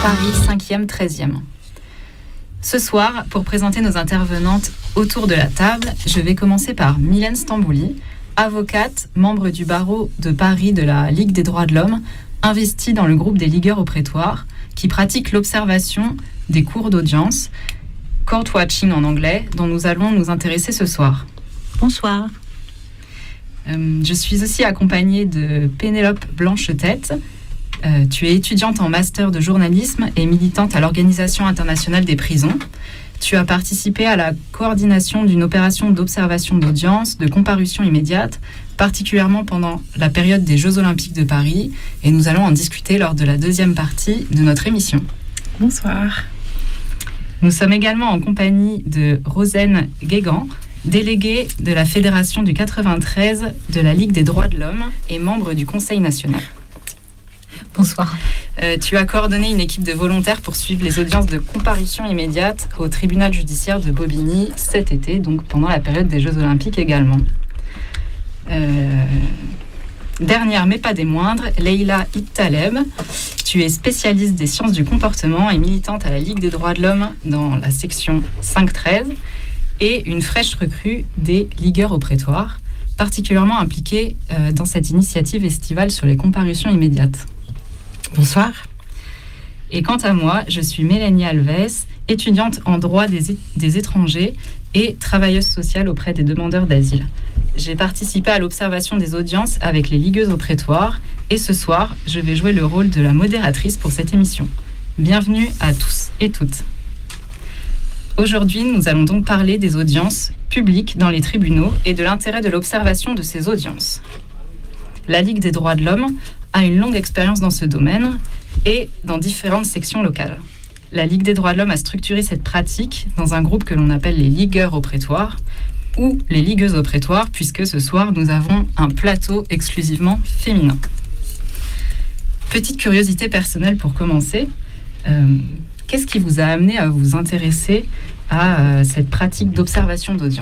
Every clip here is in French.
Paris 5e, 13e. Ce soir, pour présenter nos intervenantes autour de la table, je vais commencer par Mylène Stambouli, avocate, membre du barreau de Paris de la Ligue des droits de l'homme, investie dans le groupe des ligueurs au prétoire, qui pratique l'observation des cours d'audience, court watching en anglais, dont nous allons nous intéresser ce soir. Bonsoir. Je suis aussi accompagnée de Pénélope Blanche-Tête. Tu es étudiante en master de journalisme et militante à l'Organisation internationale des prisons. Tu as participé à la coordination d'une opération d'observation d'audience, de comparution immédiate, particulièrement pendant la période des Jeux Olympiques de Paris, et nous allons en discuter lors de la deuxième partie de notre émission. Bonsoir. Nous sommes également en compagnie de Rosen Guégan, déléguée de la Fédération du 93 de la Ligue des droits de l'homme et membre du Conseil national. Bonsoir. Tu as coordonné une équipe de volontaires pour suivre les audiences de comparution immédiate au tribunal judiciaire de Bobigny cet été, donc pendant la période des Jeux Olympiques également. Dernière mais pas des moindres, Leïla Ittaleb. Tu es spécialiste des sciences du comportement et militante à la Ligue des droits de l'homme dans la section 5-13 et une fraîche recrue des ligueurs au prétoire, particulièrement impliquée dans cette initiative estivale sur les comparutions immédiates. Bonsoir. Et quant à moi, je suis Mélanie Alves, étudiante en droit des étrangers et travailleuse sociale auprès des demandeurs d'asile. J'ai participé à l'observation des audiences avec les ligueuses au prétoire et ce soir, je vais jouer le rôle de la modératrice pour cette émission. Bienvenue à tous et toutes. Aujourd'hui, nous allons donc parler des audiences publiques dans les tribunaux et de l'intérêt de l'observation de ces audiences. La Ligue des droits de l'homme a une longue expérience dans ce domaine et dans différentes sections locales. La Ligue des droits de l'homme a structuré cette pratique dans un groupe que l'on appelle les ligueurs au prétoire ou les ligueuses au prétoire, puisque ce soir, nous avons un plateau exclusivement féminin. Petite curiosité personnelle pour commencer. Qu'est-ce qui vous a amené à vous intéresser à cette pratique d'observation d'audience ?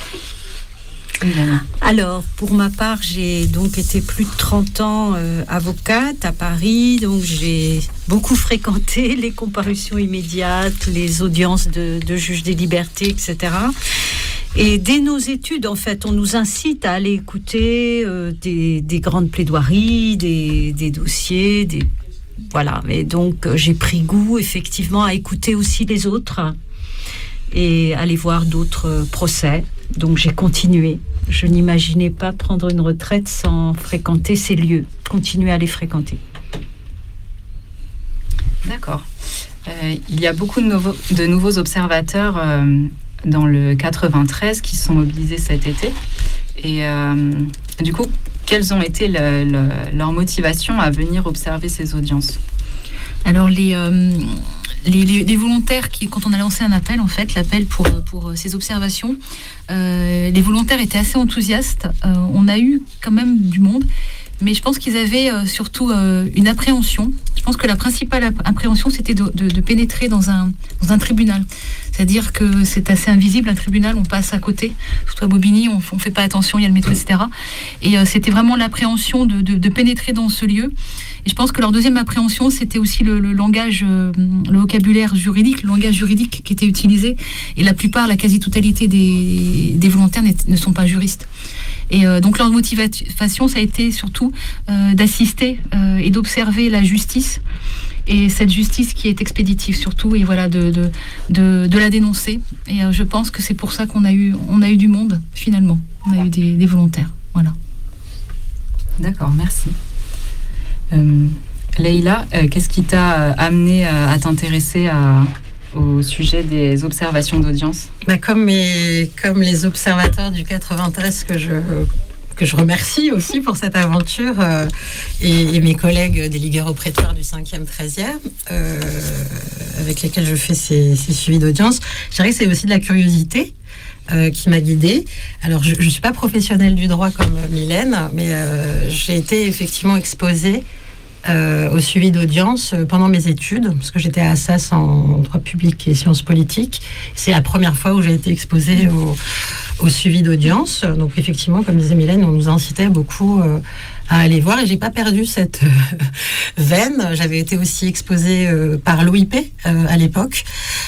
Alors, pour ma part, j'ai donc été plus de 30 ans avocate à Paris, donc j'ai beaucoup fréquenté les comparutions immédiates, les audiences de juges des libertés, etc. Et dès nos études, en fait, on nous incite à aller écouter des grandes plaidoiries, des dossiers, voilà. Et donc, j'ai pris goût, effectivement, à écouter aussi les autres et aller voir d'autres procès. Donc, j'ai continué. Je n'imaginais pas prendre une retraite sans fréquenter ces lieux, continuer à les fréquenter. D'accord. Il y a beaucoup de nouveaux observateurs dans le 93 qui sont mobilisés cet été. Et du coup, quelles ont été leurs motivations à venir observer ces audiences ? Alors, les volontaires quand on a lancé un appel, en fait, l'appel pour ces observations, les volontaires étaient assez enthousiastes. On a eu quand même du monde, mais je pense qu'ils avaient surtout une appréhension. Je pense que la principale appréhension, c'était de pénétrer dans un tribunal. C'est-à-dire que c'est assez invisible, un tribunal, on passe à côté. Surtout à Bobigny, on ne fait pas attention, il y a le métro, etc. Et c'était vraiment l'appréhension de pénétrer dans ce lieu. Et je pense que leur deuxième appréhension, c'était aussi le langage, le vocabulaire juridique, le langage juridique qui était utilisé. Et la quasi-totalité des volontaires ne sont pas juristes. Et donc leur motivation, ça a été surtout d'assister et d'observer la justice. Et cette justice qui est expéditive surtout, et voilà, de la dénoncer. Et je pense que c'est pour ça qu'on a eu du monde, finalement. On a eu des volontaires, voilà. D'accord, merci. Leïla, qu'est-ce qui t'a amené à t'intéresser au sujet des observations d'audience ? Comme les observateurs du 93 que je remercie aussi pour cette aventure et mes collègues des ligueurs au prétoire du 5e, 13e avec lesquels je fais ces suivis d'audience, je dirais que c'est aussi de la curiosité qui m'a guidée. Alors, je ne suis pas professionnelle du droit comme Mylène, mais j'ai été effectivement exposée au suivi d'audience pendant mes études, parce que j'étais à Assas en droit public et sciences politiques. C'est la première fois où j'ai été exposée au suivi d'audience. Donc effectivement, comme disait Mylène, on nous incitait beaucoup aller voir, et j'ai pas perdu cette veine. J'avais été aussi exposée par l'OIP à l'époque.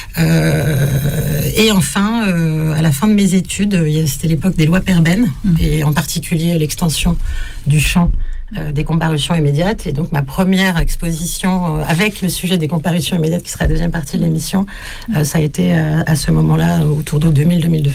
Et enfin, à la fin de mes études, c'était l'époque des lois Perben, et en particulier l'extension du champ des comparutions immédiates. Et donc ma première exposition avec le sujet des comparutions immédiates, qui sera la deuxième partie de l'émission, ça a été à ce moment-là, autour de 2000-2002.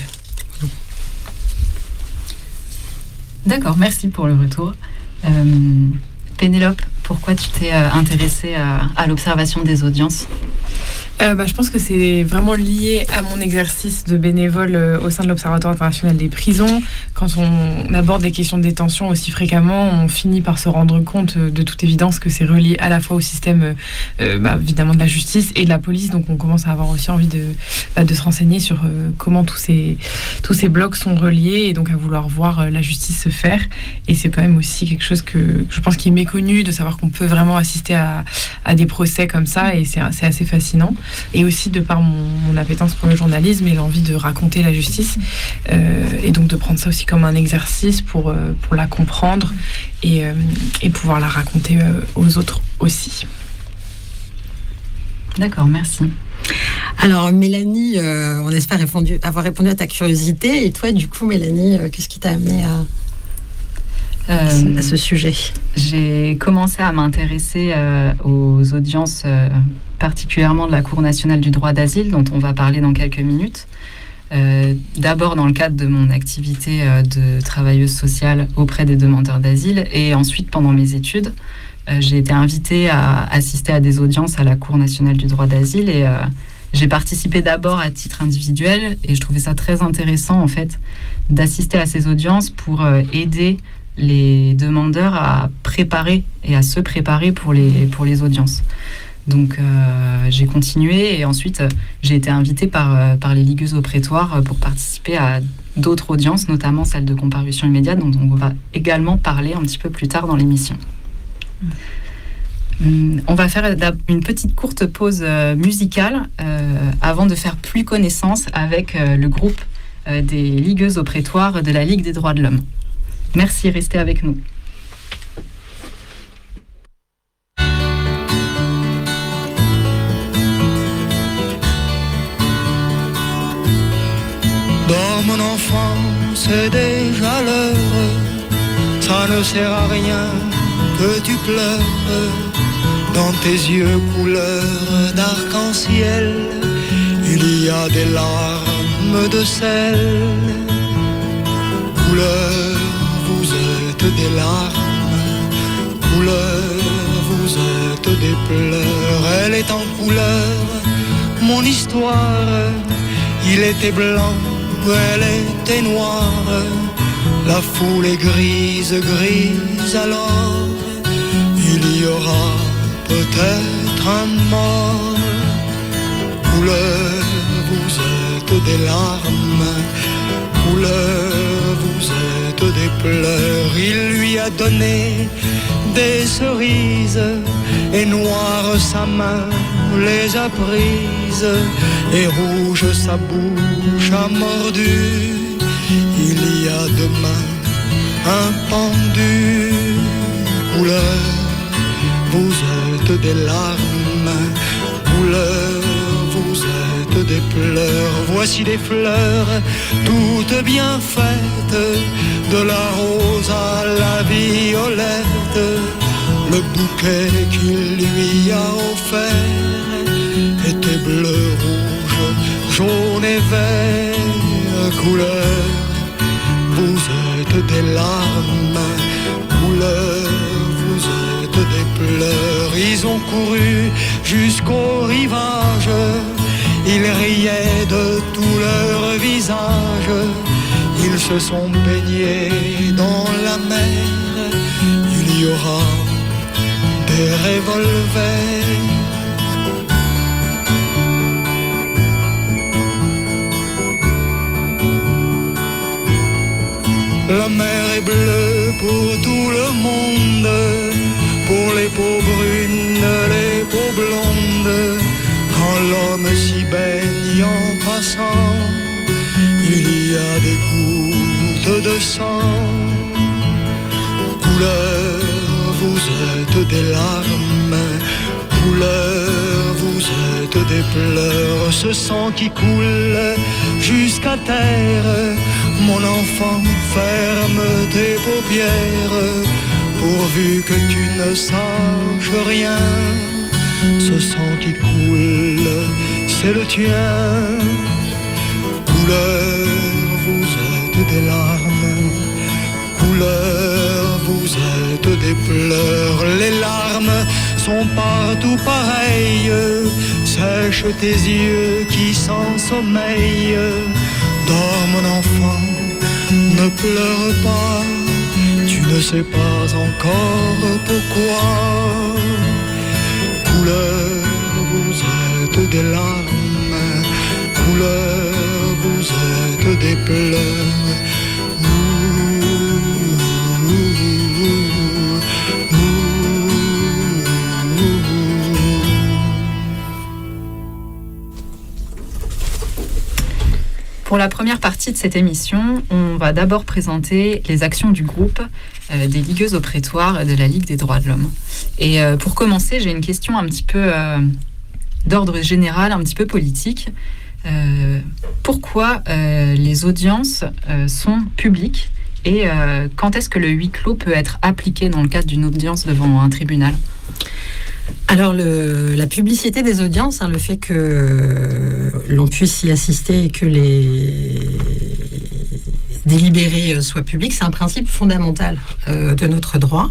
D'accord, merci pour le retour. Pénélope, pourquoi tu t'es intéressée à l'observation des audiences ? Je pense que c'est vraiment lié à mon exercice de bénévole au sein de l'Observatoire international des prisons. Quand on aborde des questions de détention aussi fréquemment, on finit par se rendre compte de toute évidence que c'est relié à la fois au système évidemment de la justice et de la police. Donc on commence à avoir aussi envie de se renseigner sur comment tous ces blocs sont reliés, et donc à vouloir voir la justice se faire. Et c'est quand même aussi quelque chose que je pense qui est méconnu, de savoir qu'on peut vraiment assister à des procès comme ça, et c'est assez fascinant. Et aussi de par mon appétence pour le journalisme et l'envie de raconter la justice, et donc de prendre ça aussi comme un exercice pour la comprendre et pouvoir la raconter aux autres aussi. D'accord, merci. Alors Mélanie, on espère avoir répondu à ta curiosité. Et toi, du coup, Mélanie, qu'est-ce qui t'a amené à ce sujet ? J'ai commencé à m'intéresser aux audiences, particulièrement de la Cour nationale du droit d'asile, dont on va parler dans quelques minutes. D'abord dans le cadre de mon activité de travailleuse sociale auprès des demandeurs d'asile, et ensuite pendant mes études. J'ai été invitée à assister à des audiences à la Cour nationale du droit d'asile, et j'ai participé d'abord à titre individuel, et je trouvais ça très intéressant en fait d'assister à ces audiences pour aider les demandeurs à préparer et à se préparer pour les audiences. Donc j'ai continué, et ensuite j'ai été invitée par les ligueuses au prétoire pour participer à d'autres audiences, notamment celle de comparution immédiate, dont on va également parler un petit peu plus tard dans l'émission. On va faire une petite courte pause musicale avant de faire plus connaissance avec le groupe des ligueuses au prétoire de la Ligue des droits de l'homme. Merci, restez avec nous. Dans mon enfance, c'est déjà l'heure. Ça ne sert à rien que tu pleures. Dans tes yeux couleur d'arc-en-ciel, il y a des larmes de sel. Couleur, vous êtes des larmes. Couleur, vous êtes des pleurs. Elle est en couleur, mon histoire. Il était blanc, elle était noire. La foule est grise, grise alors. Il y aura peut-être un mort. Couleur, vous êtes des larmes. Couleur, vous êtes des pleurs. Il lui a donné des cerises, et noire sa main les a prises, et rouge sa bouche a mordu. Il y a demain un pendu. Couleur, vous êtes des larmes. Couleur, vous êtes des pleurs. Voici des fleurs toutes bien faites, de la rose à la violette. Le bouquet qu'il lui a offert était bleu, rouge, jaune et vert. Couleur, vous êtes des larmes. Couleur, vous êtes des pleurs. Ils ont couru jusqu'au rivage. Ils riaient de tout leur visage. Ils se sont baignés dans la mer. Il y aura des revolvers. La mer est bleue pour tout le monde, pour les peaux brunes, les peaux blondes. Quand l'homme s'y baigne en passant, il y a des gouttes de sang. Couleur, êtes des larmes, couleur, vous êtes des pleurs, ce sang qui coule jusqu'à terre. Mon enfant, ferme tes paupières, pourvu que tu ne saches rien. Ce sang qui coule, c'est le tien. Couleur, vous êtes des larmes, couleur, vous êtes des pleurs. Les larmes sont partout pareilles, sèche tes yeux qui sans sommeil. Dors mon enfant, ne pleure pas, tu ne sais pas encore pourquoi. Couleur, vous êtes des larmes, couleur, vous êtes des pleurs. Pour la première partie de cette émission, on va d'abord présenter les actions du groupe des ligueuses au prétoire de la Ligue des droits de l'homme. Et pour commencer, j'ai une question un petit peu d'ordre général, un petit peu politique. Pourquoi les audiences sont publiques et quand est-ce que le huis clos peut être appliqué dans le cadre d'une audience devant un tribunal ? Alors, la publicité des audiences, le fait que l'on puisse y assister et que les délibérés soient publics, c'est un principe fondamental de notre droit.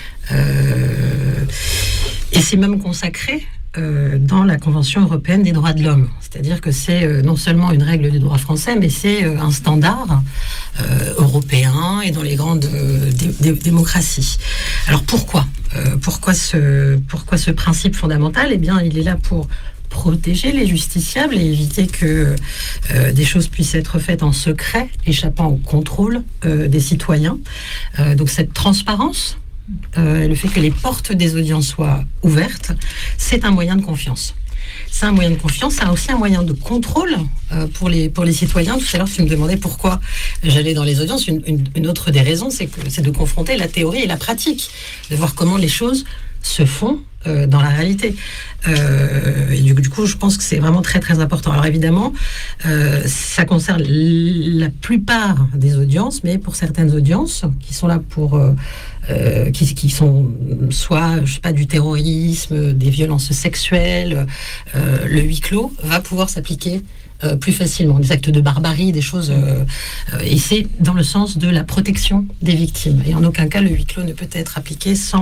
Et c'est même consacré dans la Convention européenne des droits de l'homme. C'est-à-dire que c'est non seulement une règle du droit français, mais c'est un standard européen et dans les grandes démocraties. Alors pourquoi ce principe fondamental ? Eh bien, il est là pour protéger les justiciables et éviter que des choses puissent être faites en secret, échappant au contrôle des citoyens. Donc cette transparence, le fait que les portes des audiences soient ouvertes, c'est un moyen de confiance. C'est un moyen de confiance, c'est aussi un moyen de contrôle pour les citoyens. Tout à l'heure, tu me demandais pourquoi j'allais dans les audiences. Une autre des raisons, c'est de confronter la théorie et la pratique, de voir comment les choses se font dans la réalité. Et du coup, je pense que c'est vraiment très très important. Alors évidemment, ça concerne la plupart des audiences, mais pour certaines audiences qui sont là pour qui sont soit, je sais pas, du terrorisme, des violences sexuelles, le huis clos va pouvoir s'appliquer plus facilement, des actes de barbarie, des choses, et c'est dans le sens de la protection des victimes. Et en aucun cas, le huis clos ne peut être appliqué sans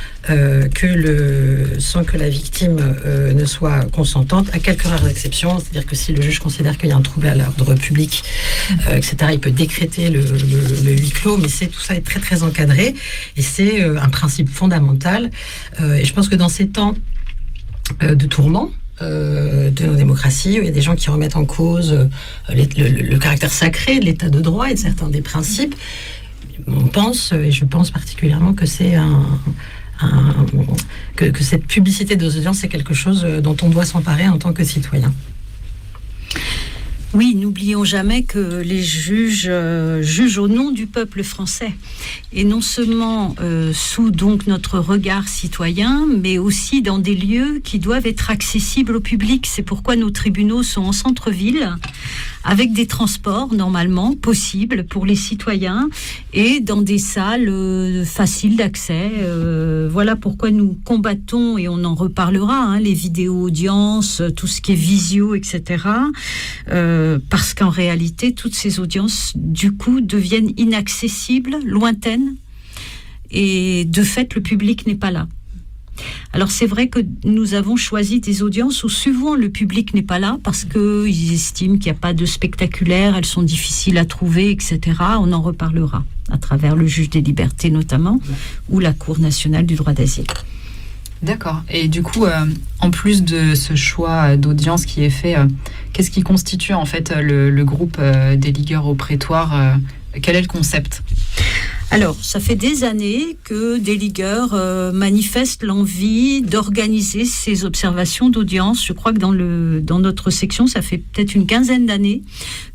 que la victime ne soit consentante, à quelques rares exceptions. C'est-à-dire que si le juge considère qu'il y a un trouble à l'ordre public, etc., il peut décréter le huis clos, mais tout ça est très très encadré, et c'est un principe fondamental. Et je pense que dans ces temps de tourment de nos démocraties, où il y a des gens qui remettent en cause le caractère sacré de l'état de droit et de certains des principes, on pense, et je pense particulièrement que c'est que cette publicité des audiences, c'est quelque chose dont on doit s'emparer en tant que citoyen. Oui, n'oublions jamais que les juges jugent au nom du peuple français, et non seulement sous donc notre regard citoyen, mais aussi dans des lieux qui doivent être accessibles au public. C'est pourquoi nos tribunaux sont en centre-ville, avec des transports normalement possibles pour les citoyens et dans des salles faciles d'accès. Voilà pourquoi nous combattons, et on en reparlera, les vidéo-audiences, tout ce qui est visio, etc. Parce qu'en réalité, toutes ces audiences, du coup, deviennent inaccessibles, lointaines, et de fait, le public n'est pas là. Alors c'est vrai que nous avons choisi des audiences où souvent le public n'est pas là parce qu'ils estiment qu'il n'y a pas de spectaculaire, elles sont difficiles à trouver, etc. On en reparlera à travers le juge des libertés notamment, ou la Cour nationale du droit d'asile. D'accord. Et du coup, en plus de ce choix d'audience qui est fait, qu'est-ce qui constitue en fait le groupe des ligueurs au prétoire ? Quel est le concept ? Alors, ça fait des années que des ligueurs manifestent l'envie d'organiser ces observations d'audience. Je crois que dans notre section, ça fait peut-être une quinzaine d'années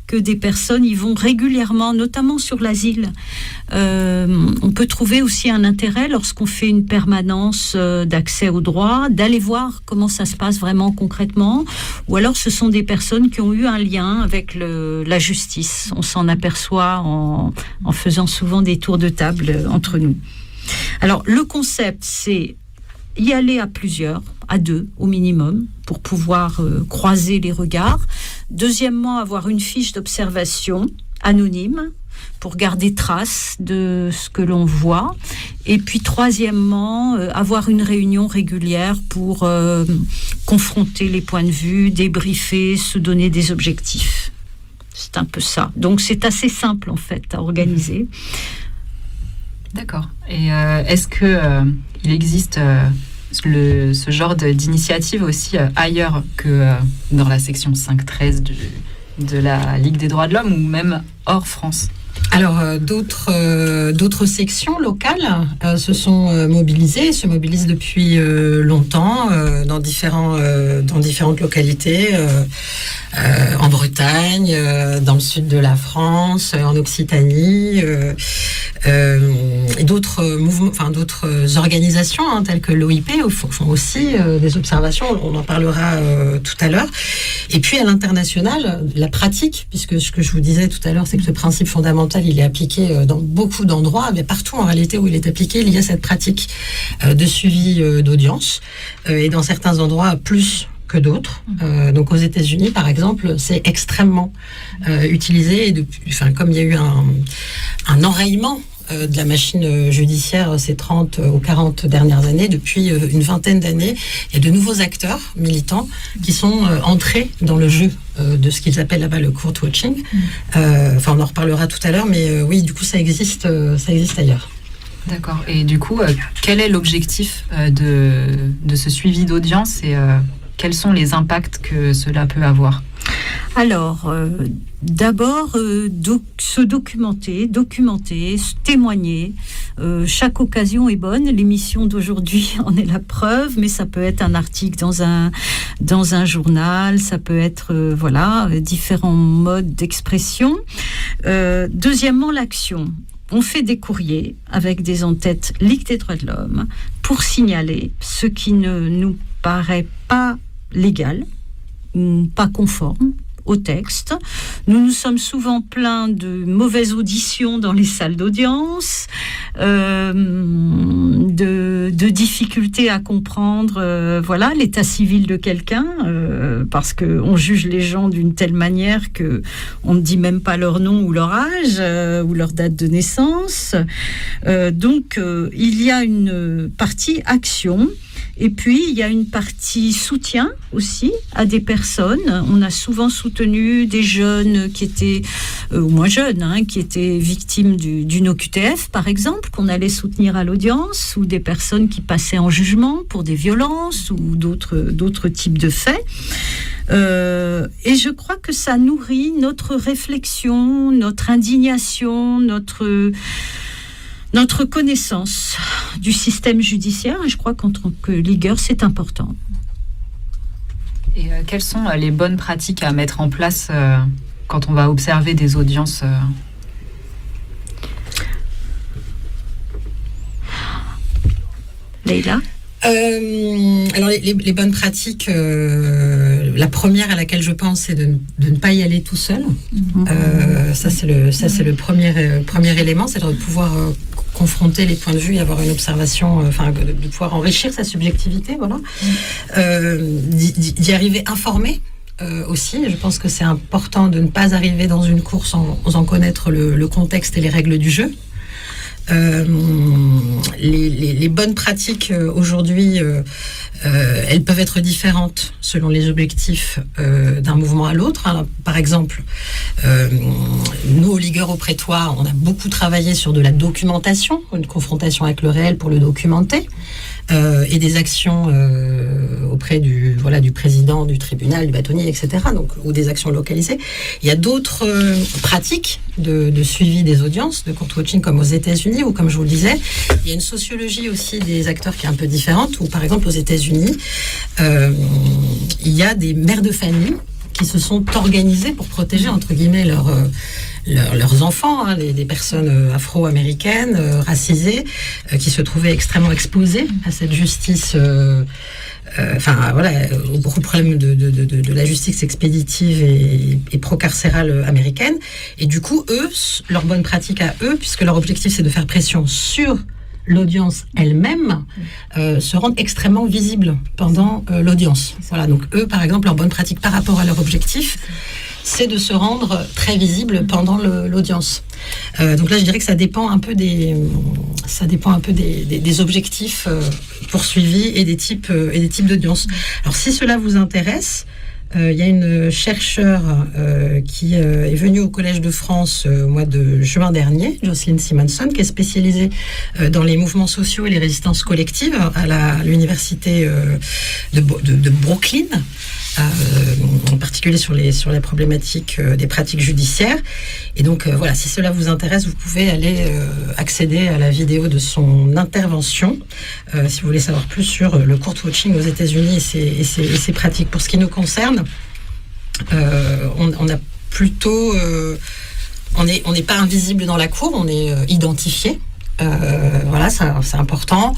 que des personnes y vont régulièrement, notamment sur l'asile. On peut trouver aussi un intérêt lorsqu'on fait une permanence d'accès au droit, d'aller voir comment ça se passe vraiment concrètement, ou alors ce sont des personnes qui ont eu un lien avec la justice. On s'en aperçoit en faisant souvent des tours de table entre nous. Alors le concept, c'est y aller à plusieurs, à 2 au minimum, pour pouvoir croiser les regards. Deuxièmement, avoir une fiche d'observation anonyme pour garder trace de ce que l'on voit. Et puis troisièmement, avoir une réunion régulière pour confronter les points de vue, débriefer, se donner des objectifs. C'est un peu ça. Donc c'est assez simple en fait à organiser. D'accord. Et est-ce que il existe ce genre d'initiative aussi ailleurs que dans la section 5.13 de la Ligue des droits de l'homme ou même hors France? Alors, d'autres sections locales se sont mobilisées, se mobilisent depuis longtemps dans différentes localités, en Bretagne, dans le sud de la France, en Occitanie, et d'autres mouvements, enfin d'autres organisations telles que l'OIP font aussi des observations. On en parlera tout à l'heure. Et puis à l'international, la pratique, puisque ce que je vous disais tout à l'heure, c'est que ce principe fondamental, il est appliqué dans beaucoup d'endroits, mais partout en réalité où il est appliqué, il y a cette pratique de suivi d'audience, et dans certains endroits plus que d'autres. Donc aux États-Unis, par exemple, c'est extrêmement utilisé. Et comme il y a eu un enrayement de la machine judiciaire ces 30 ou 40 dernières années, depuis une vingtaine d'années, il y a de nouveaux acteurs militants qui sont entrés dans le jeu de ce qu'ils appellent là-bas le court watching. On en reparlera tout à l'heure, mais oui, du coup, ça existe ailleurs. D'accord. Et du coup, quel est l'objectif de ce suivi d'audience et quels sont les impacts que cela peut avoir? Alors, d'abord, se documenter, se témoigner. Chaque occasion est bonne. L'émission d'aujourd'hui en est la preuve, mais ça peut être un article dans un journal, ça peut être différents modes d'expression. Deuxièmement, l'action. On fait des courriers avec des en-têtes Ligue des droits de l'homme pour signaler ce qui ne nous paraît pas légal, pas conforme au texte. Nous nous sommes souvent plaints de mauvaises auditions dans les salles d'audience, de difficultés à comprendre l'état civil de quelqu'un, parce qu'on juge les gens d'une telle manière que on ne dit même pas leur nom ou leur âge ou leur date de naissance. Donc il y a une partie action. Et puis, il y a une partie soutien aussi à des personnes. On a souvent soutenu des jeunes qui étaient, ou moins jeunes, qui étaient victimes d'une OQTF, par exemple, qu'on allait soutenir à l'audience, ou des personnes qui passaient en jugement pour des violences ou d'autres types de faits. Et je crois que ça nourrit notre réflexion, notre indignation, notre connaissance du système judiciaire, et je crois qu'en tant que ligueur, c'est important. Et quelles sont les bonnes pratiques à mettre en place quand on va observer des audiences Leïla ? Alors les bonnes pratiques, la première à laquelle je pense, c'est de ne pas y aller tout seul. Ça c'est le premier élément, c'est de pouvoir confronter les points de vue et avoir une observation, de pouvoir enrichir sa subjectivité, d'y arriver informé. Aussi, je pense que c'est important de ne pas arriver dans une course sans connaître le contexte et les règles du jeu. Les bonnes pratiques aujourd'hui, elles peuvent être différentes selon les objectifs d'un mouvement à l'autre. Alors, par exemple, nous, aux ligueurs au prétoire, on a beaucoup travaillé sur de la documentation, une confrontation avec le réel pour le documenter, et des actions auprès du président du tribunal, du bâtonnier, etc., ou des actions localisées. Il y a d'autres pratiques de suivi des audiences, de court-watching, comme aux États-Unis, ou comme je vous le disais, il y a une sociologie aussi des acteurs qui est un peu différente, où par exemple aux États-Unis, il y a des mères de famille qui se sont organisés pour protéger, entre guillemets, leurs enfants, hein, des personnes afro-américaines, racisées, qui se trouvaient extrêmement exposées à cette justice... au gros problème de la justice expéditive et procarcérale américaine. Et du coup, eux, leur bonne pratique à eux, puisque leur objectif c'est de faire pression sur l'audience elle-même, se rendent extrêmement visibles pendant l'audience. Voilà, donc eux, par exemple, leur bonne pratique par rapport à leur objectif, c'est de se rendre très visible pendant l'audience. Donc là, je dirais que ça dépend un peu des objectifs poursuivis et des types d'audience. Alors, si cela vous intéresse, il y a une chercheure qui est venue au Collège de France au mois de juin dernier, Jocelyn Simonson, qui est spécialisée dans les mouvements sociaux et les résistances collectives à l'université de Brooklyn. En particulier sur la problématique des pratiques judiciaires. Et donc voilà, si cela vous intéresse, vous pouvez aller accéder à la vidéo de son intervention si vous voulez savoir plus sur le court watching aux États-Unis et ses pratiques. Pour ce qui nous concerne, on a plutôt on n'est pas invisible dans la cour, on est identifié. Voilà, c'est important.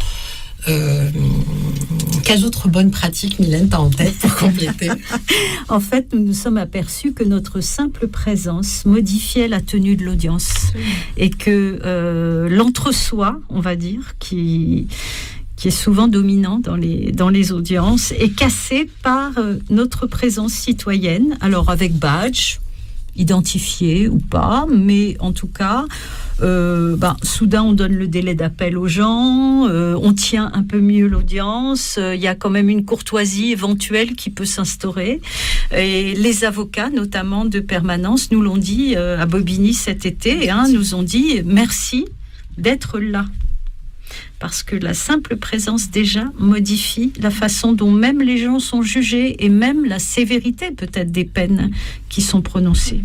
Quelles autres bonnes pratiques, Mylène, t'as en tête pour compléter? En fait, nous nous sommes aperçus que notre simple présence modifiait la tenue de l'audience et que l'entre-soi, on va dire, qui est souvent dominant dans les audiences, est cassé par notre présence citoyenne, alors avec badge, identifié ou pas, mais en tout cas... soudain on donne le délai d'appel aux gens, on tient un peu mieux l'audience, il y a quand même une courtoisie éventuelle qui peut s'instaurer, et les avocats notamment de permanence nous l'ont dit à Bobigny cet été, nous ont dit merci d'être là, parce que la simple présence déjà modifie la façon dont même les gens sont jugés et même la sévérité peut-être des peines qui sont prononcées.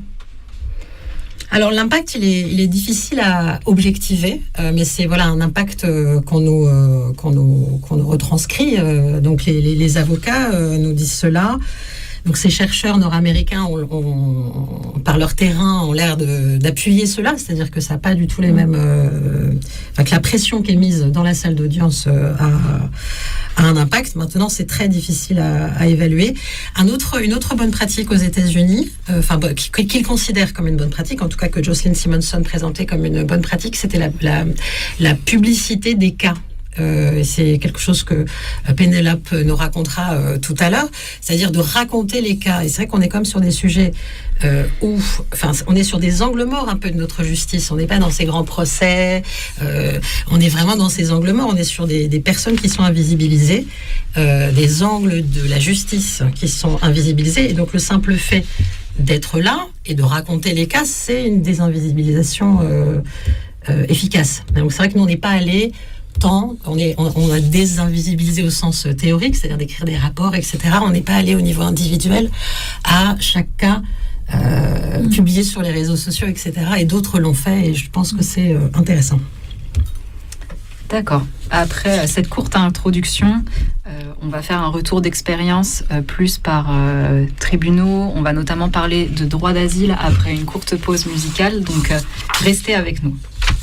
Alors l'impact, il est difficile à objectiver, mais c'est un impact qu'on nous retranscrit. Donc les avocats nous disent cela. Donc ces chercheurs nord-américains, par leur terrain, ont l'air d'appuyer cela, c'est-à-dire que ça n'a pas du tout les mêmes... que la pression qui est mise dans la salle d'audience a un impact. Maintenant, c'est très difficile à évaluer. Une autre bonne pratique aux États-Unis, qu'ils considèrent comme une bonne pratique, en tout cas que Jocelyn Simonson présentait comme une bonne pratique, c'était la publicité des cas. C'est quelque chose que Pénélope nous racontera tout à l'heure, c'est-à-dire de raconter les cas. Et c'est vrai qu'on est comme sur des sujets on est sur des angles morts un peu de notre justice. On n'est pas dans ces grands procès, on est vraiment dans ces angles morts. On est sur des personnes qui sont invisibilisées, des angles de la justice qui sont invisibilisés. Et donc le simple fait d'être là et de raconter les cas, c'est une désinvisibilisation efficace. Donc c'est vrai que nous, on n'est pas allé on a désinvisibilisé au sens théorique, c'est-à-dire d'écrire des rapports, etc. On n'est pas allé au niveau individuel à chaque cas publié sur les réseaux sociaux, etc. Et d'autres l'ont fait, et je pense que c'est intéressant. D'accord. Après cette courte introduction, on va faire un retour d'expérience plus par tribunaux. On va notamment parler de droit d'asile après une courte pause musicale, donc restez avec nous.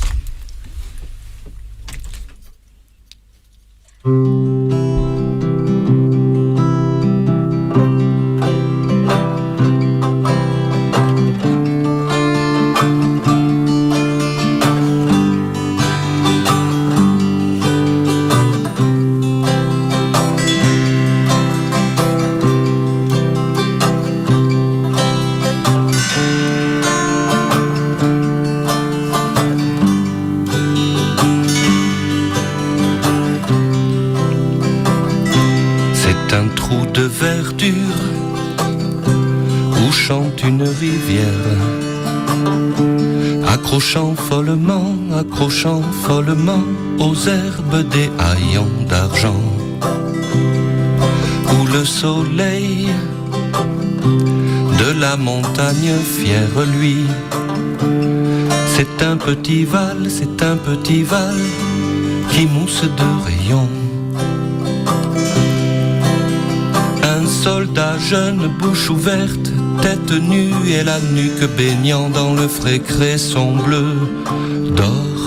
Une rivière, accrochant follement aux herbes des haillons d'argent, où le soleil de la montagne fière lui, c'est un petit val qui mousse de rayons. Un soldat jeune, bouche ouverte, tête nue et la nuque baignant dans le frais cresson bleu d'or.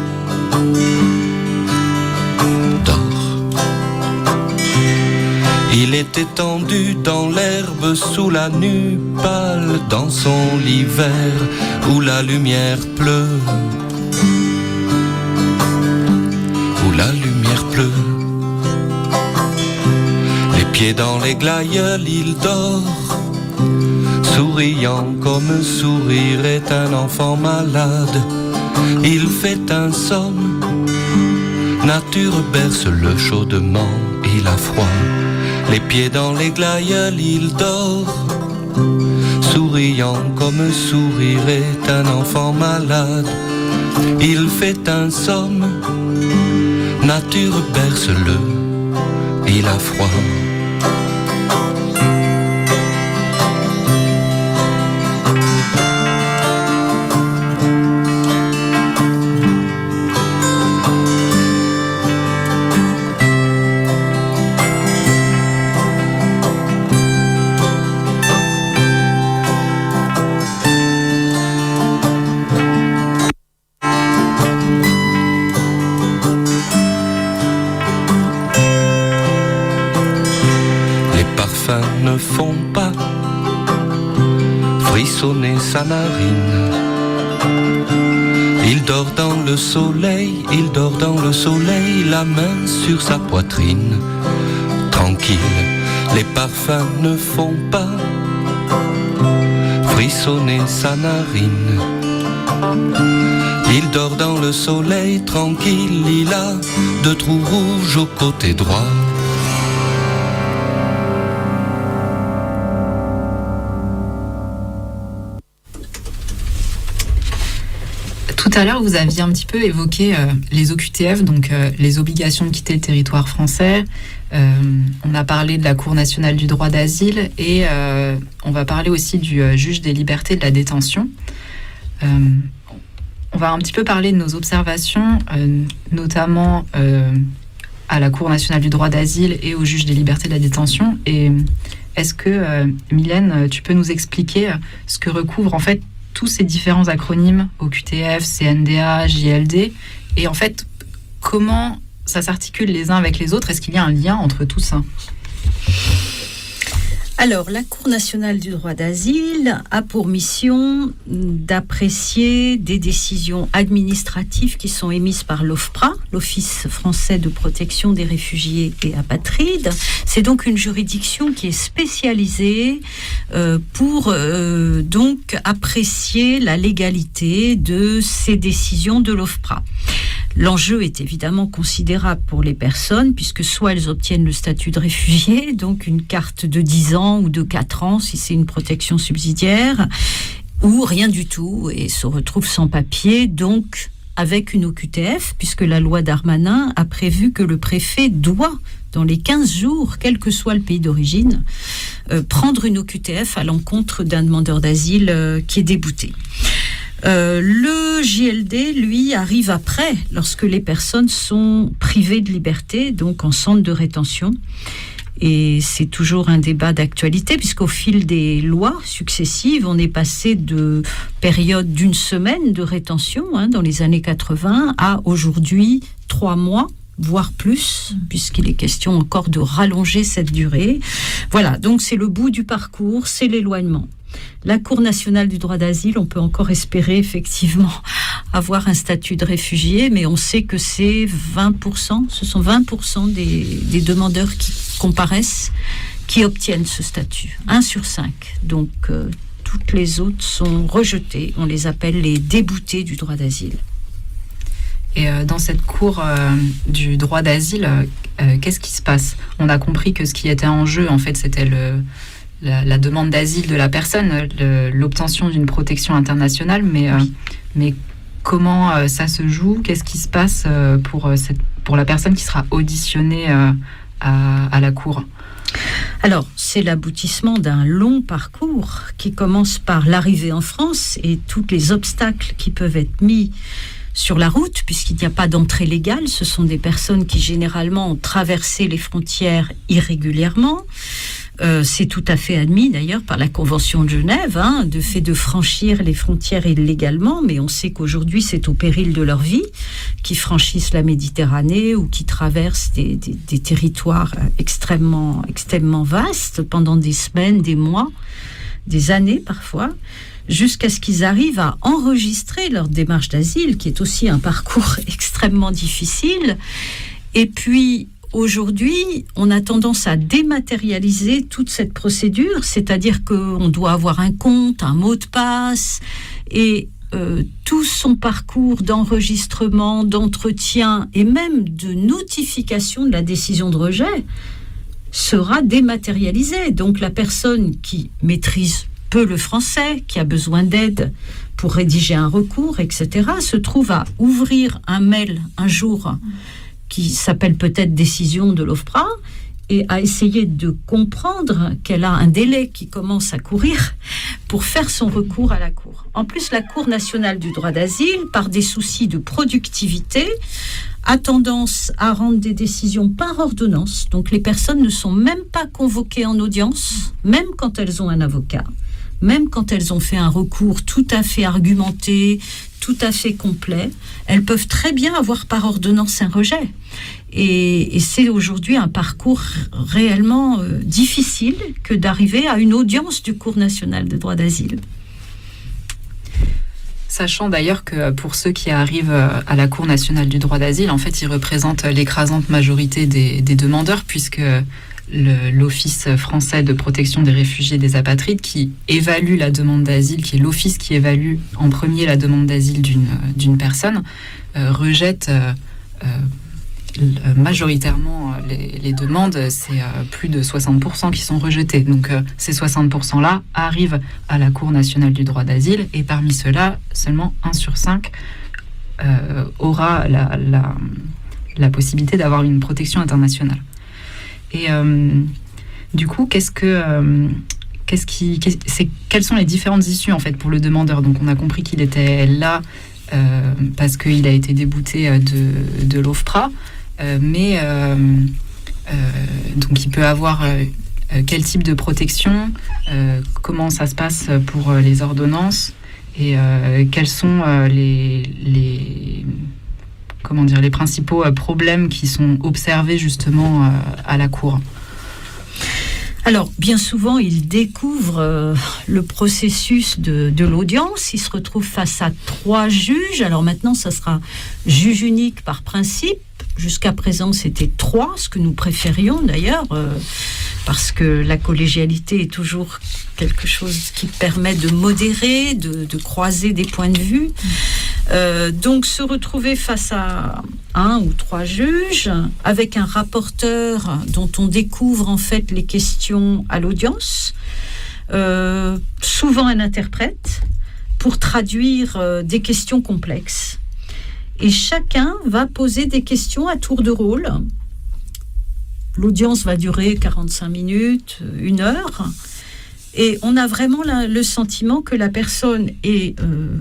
Il est étendu dans l'herbe sous la nue pâle dans son lit vert où la lumière pleut. Où la lumière pleut. Les pieds dans les glaïeuls, il dort, souriant comme sourirait un enfant malade. Il fait un somme, nature berce le chaudement, il a froid. Les pieds dans les glaïeuls, il dort, souriant comme sourirait un enfant malade. Il fait un somme, nature berce-le, il a froid. Ne font pas frissonner sa narine. Il dort dans le soleil, il dort dans le soleil, la main sur sa poitrine. Tranquille, les parfums ne font pas frissonner sa narine. Il dort dans le soleil, tranquille, il a 2 trous rouges au côté droit. Tout à l'heure, vous aviez un petit peu évoqué les OQTF, donc les obligations de quitter le territoire français. On a parlé de la Cour nationale du droit d'asile et on va parler aussi du juge des libertés de la détention. On va un petit peu parler de nos observations, notamment à la Cour nationale du droit d'asile et au juge des libertés de la détention. Et est-ce que, Mylène, tu peux nous expliquer ce que recouvre en fait tous ces différents acronymes, OQTF, CNDA, JLD, et en fait, comment ça s'articule les uns avec les autres? Est-ce qu'il y a un lien entre tout ça? Alors, la Cour nationale du droit d'asile a pour mission d'apprécier des décisions administratives qui sont émises par l'OFPRA, l'Office français de protection des réfugiés et apatrides. C'est donc une juridiction qui est spécialisée pour donc apprécier la légalité de ces décisions de l'OFPRA. L'enjeu est évidemment considérable pour les personnes, puisque soit elles obtiennent le statut de réfugié, donc une carte de 10 ans ou de 4 ans si c'est une protection subsidiaire, ou rien du tout et se retrouvent sans papier, donc avec une OQTF, puisque la loi Darmanin a prévu que le préfet doit, dans les 15 jours, quel que soit le pays d'origine, prendre une OQTF à l'encontre d'un demandeur d'asile qui est débouté. Le JLD, lui, arrive après, lorsque les personnes sont privées de liberté, donc en centre de rétention. Et c'est toujours un débat d'actualité, puisqu'au fil des lois successives, on est passé de périodes d'1 semaine de rétention, dans les années 80, à aujourd'hui 3 mois, voire plus, puisqu'il est question encore de rallonger cette durée. Voilà, donc c'est le bout du parcours, c'est l'éloignement. La Cour nationale du droit d'asile, on peut encore espérer effectivement avoir un statut de réfugié, mais on sait que c'est 20%, ce sont 20% des demandeurs qui comparaissent qui obtiennent ce statut, 1 sur 5. Donc toutes les autres sont rejetées, on les appelle les déboutés du droit d'asile. Et dans cette cour du droit d'asile, qu'est-ce qui se passe? On a compris que ce qui était en jeu, en fait, c'était la demande d'asile de la personne, l'obtention d'une protection internationale, mais comment ça se joue? Qu'est-ce qui se passe pour la personne qui sera auditionnée à la cour? Alors, c'est l'aboutissement d'un long parcours qui commence par l'arrivée en France et tous les obstacles qui peuvent être mis sur la route, puisqu'il n'y a pas d'entrée légale. Ce sont des personnes qui généralement ont traversé les frontières irrégulièrement. C'est tout à fait admis d'ailleurs par la Convention de Genève, de fait de franchir les frontières illégalement, mais on sait qu'aujourd'hui c'est au péril de leur vie, qui franchissent la Méditerranée ou qui traversent des territoires extrêmement vastes pendant des semaines, des mois, des années parfois, jusqu'à ce qu'ils arrivent à enregistrer leur démarche d'asile, qui est aussi un parcours extrêmement difficile. Et puis, aujourd'hui, on a tendance à dématérialiser toute cette procédure, c'est-à-dire qu'on doit avoir un compte, un mot de passe, et tout son parcours d'enregistrement, d'entretien et même de notification de la décision de rejet sera dématérialisé. Donc la personne qui maîtrise peu le français, qui a besoin d'aide pour rédiger un recours, etc., se trouve à ouvrir un mail un jour qui s'appelle peut-être décision de l'OFPRA et à essayer de comprendre qu'elle a un délai qui commence à courir pour faire son recours à la Cour. En plus, la Cour nationale du droit d'asile, par des soucis de productivité, a tendance à rendre des décisions par ordonnance. Donc les personnes ne sont même pas convoquées en audience, même quand elles ont un avocat, même quand elles ont fait un recours tout à fait argumenté, tout à fait complet, elles peuvent très bien avoir par ordonnance un rejet. Et c'est aujourd'hui un parcours réellement difficile que d'arriver à une audience du Cour national de droit d'asile. Sachant d'ailleurs que pour ceux qui arrivent à la Cour nationale du droit d'asile, en fait, ils représentent l'écrasante majorité des demandeurs, puisque l'Office français de protection des réfugiés et des apatrides, qui évalue la demande d'asile, qui est l'office qui évalue en premier la demande d'asile d'une personne, rejette majoritairement les demandes. C'est plus de 60% qui sont rejetées. Donc ces 60%-là arrivent à la Cour nationale du droit d'asile, et parmi ceux-là, seulement 1 sur 5 aura la possibilité d'avoir une protection internationale. Et du coup, quelles sont les différentes issues en fait pour le demandeur? Donc on a compris qu'il était là parce qu'il a été débouté de l'OFPRA, mais donc il peut avoir quel type de protection, comment ça se passe pour les ordonnances, et quels sont les principaux problèmes qui sont observés justement à la Cour. Alors, bien souvent, il découvre le processus de l'audience. Il se retrouve face à 3 juges. Alors maintenant, ça sera juge unique par principe. Jusqu'à présent, c'était 3, ce que nous préférions d'ailleurs, parce que la collégialité est toujours quelque chose qui permet de modérer, de croiser des points de vue. Donc se retrouver face à 1 ou 3 juges, avec un rapporteur dont on découvre en fait les questions à l'audience, souvent un interprète, pour traduire des questions complexes. Et chacun va poser des questions à tour de rôle. L'audience va durer 45 minutes, 1 heure. Et on a vraiment le sentiment que la personne est,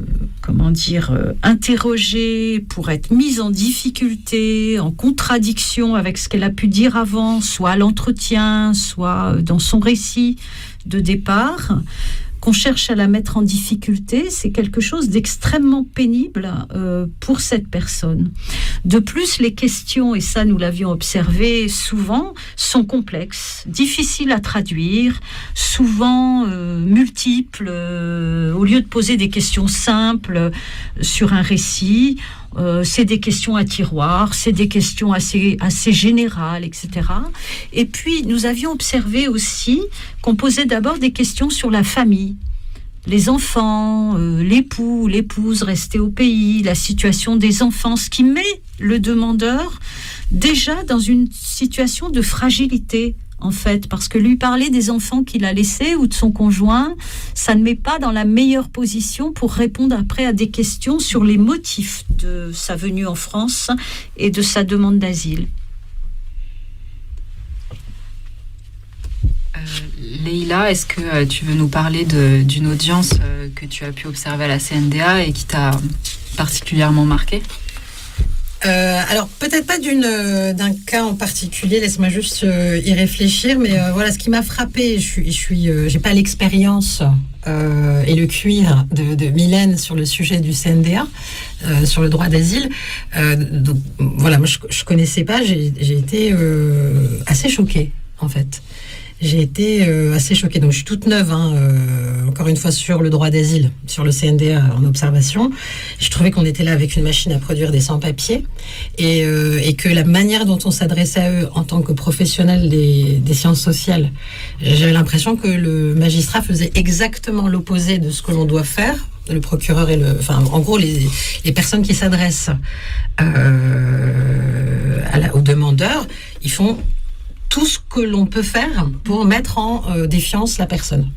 interrogée pour être mise en difficulté, en contradiction avec ce qu'elle a pu dire avant, soit à l'entretien, soit dans son récit de départ. Qu'on cherche à la mettre en difficulté, c'est quelque chose d'extrêmement pénible pour cette personne. De plus, les questions, et ça nous l'avions observé souvent, sont complexes, difficiles à traduire, souvent multiples. Au lieu de poser des questions simples sur un récit, c'est des questions à tiroir, c'est des questions assez générales, etc. Et puis, nous avions observé aussi qu'on posait d'abord des questions sur la famille, les enfants, l'époux, l'épouse restés au pays, la situation des enfants, ce qui met le demandeur déjà dans une situation de fragilité, en fait, parce que lui parler des enfants qu'il a laissés ou de son conjoint, ça ne met pas dans la meilleure position pour répondre après à des questions sur les motifs de sa venue en France et de sa demande d'asile. Leïla, est-ce que tu veux nous parler d'une audience que tu as pu observer à la CNDA et qui t'a particulièrement marquée ? Alors peut-être pas d'un cas en particulier, laisse-moi juste y réfléchir, mais voilà, ce qui m'a frappé, j'ai pas l'expérience et le cuir de Mylène sur le sujet du CNDA, sur le droit d'asile. Donc voilà, moi je connaissais pas, j'ai été assez choquée en fait. J'ai été assez choquée. Donc, je suis toute neuve, encore une fois, sur le droit d'asile, sur le CNDA en observation. Je trouvais qu'on était là avec une machine à produire des sans-papiers et que la manière dont on s'adressait à eux en tant que professionnels des sciences sociales, j'avais l'impression que le magistrat faisait exactement l'opposé de ce que l'on doit faire. Le procureur et en gros, les personnes qui s'adressent aux demandeurs, ils font tout ce que l'on peut faire pour mettre en défiance la personne.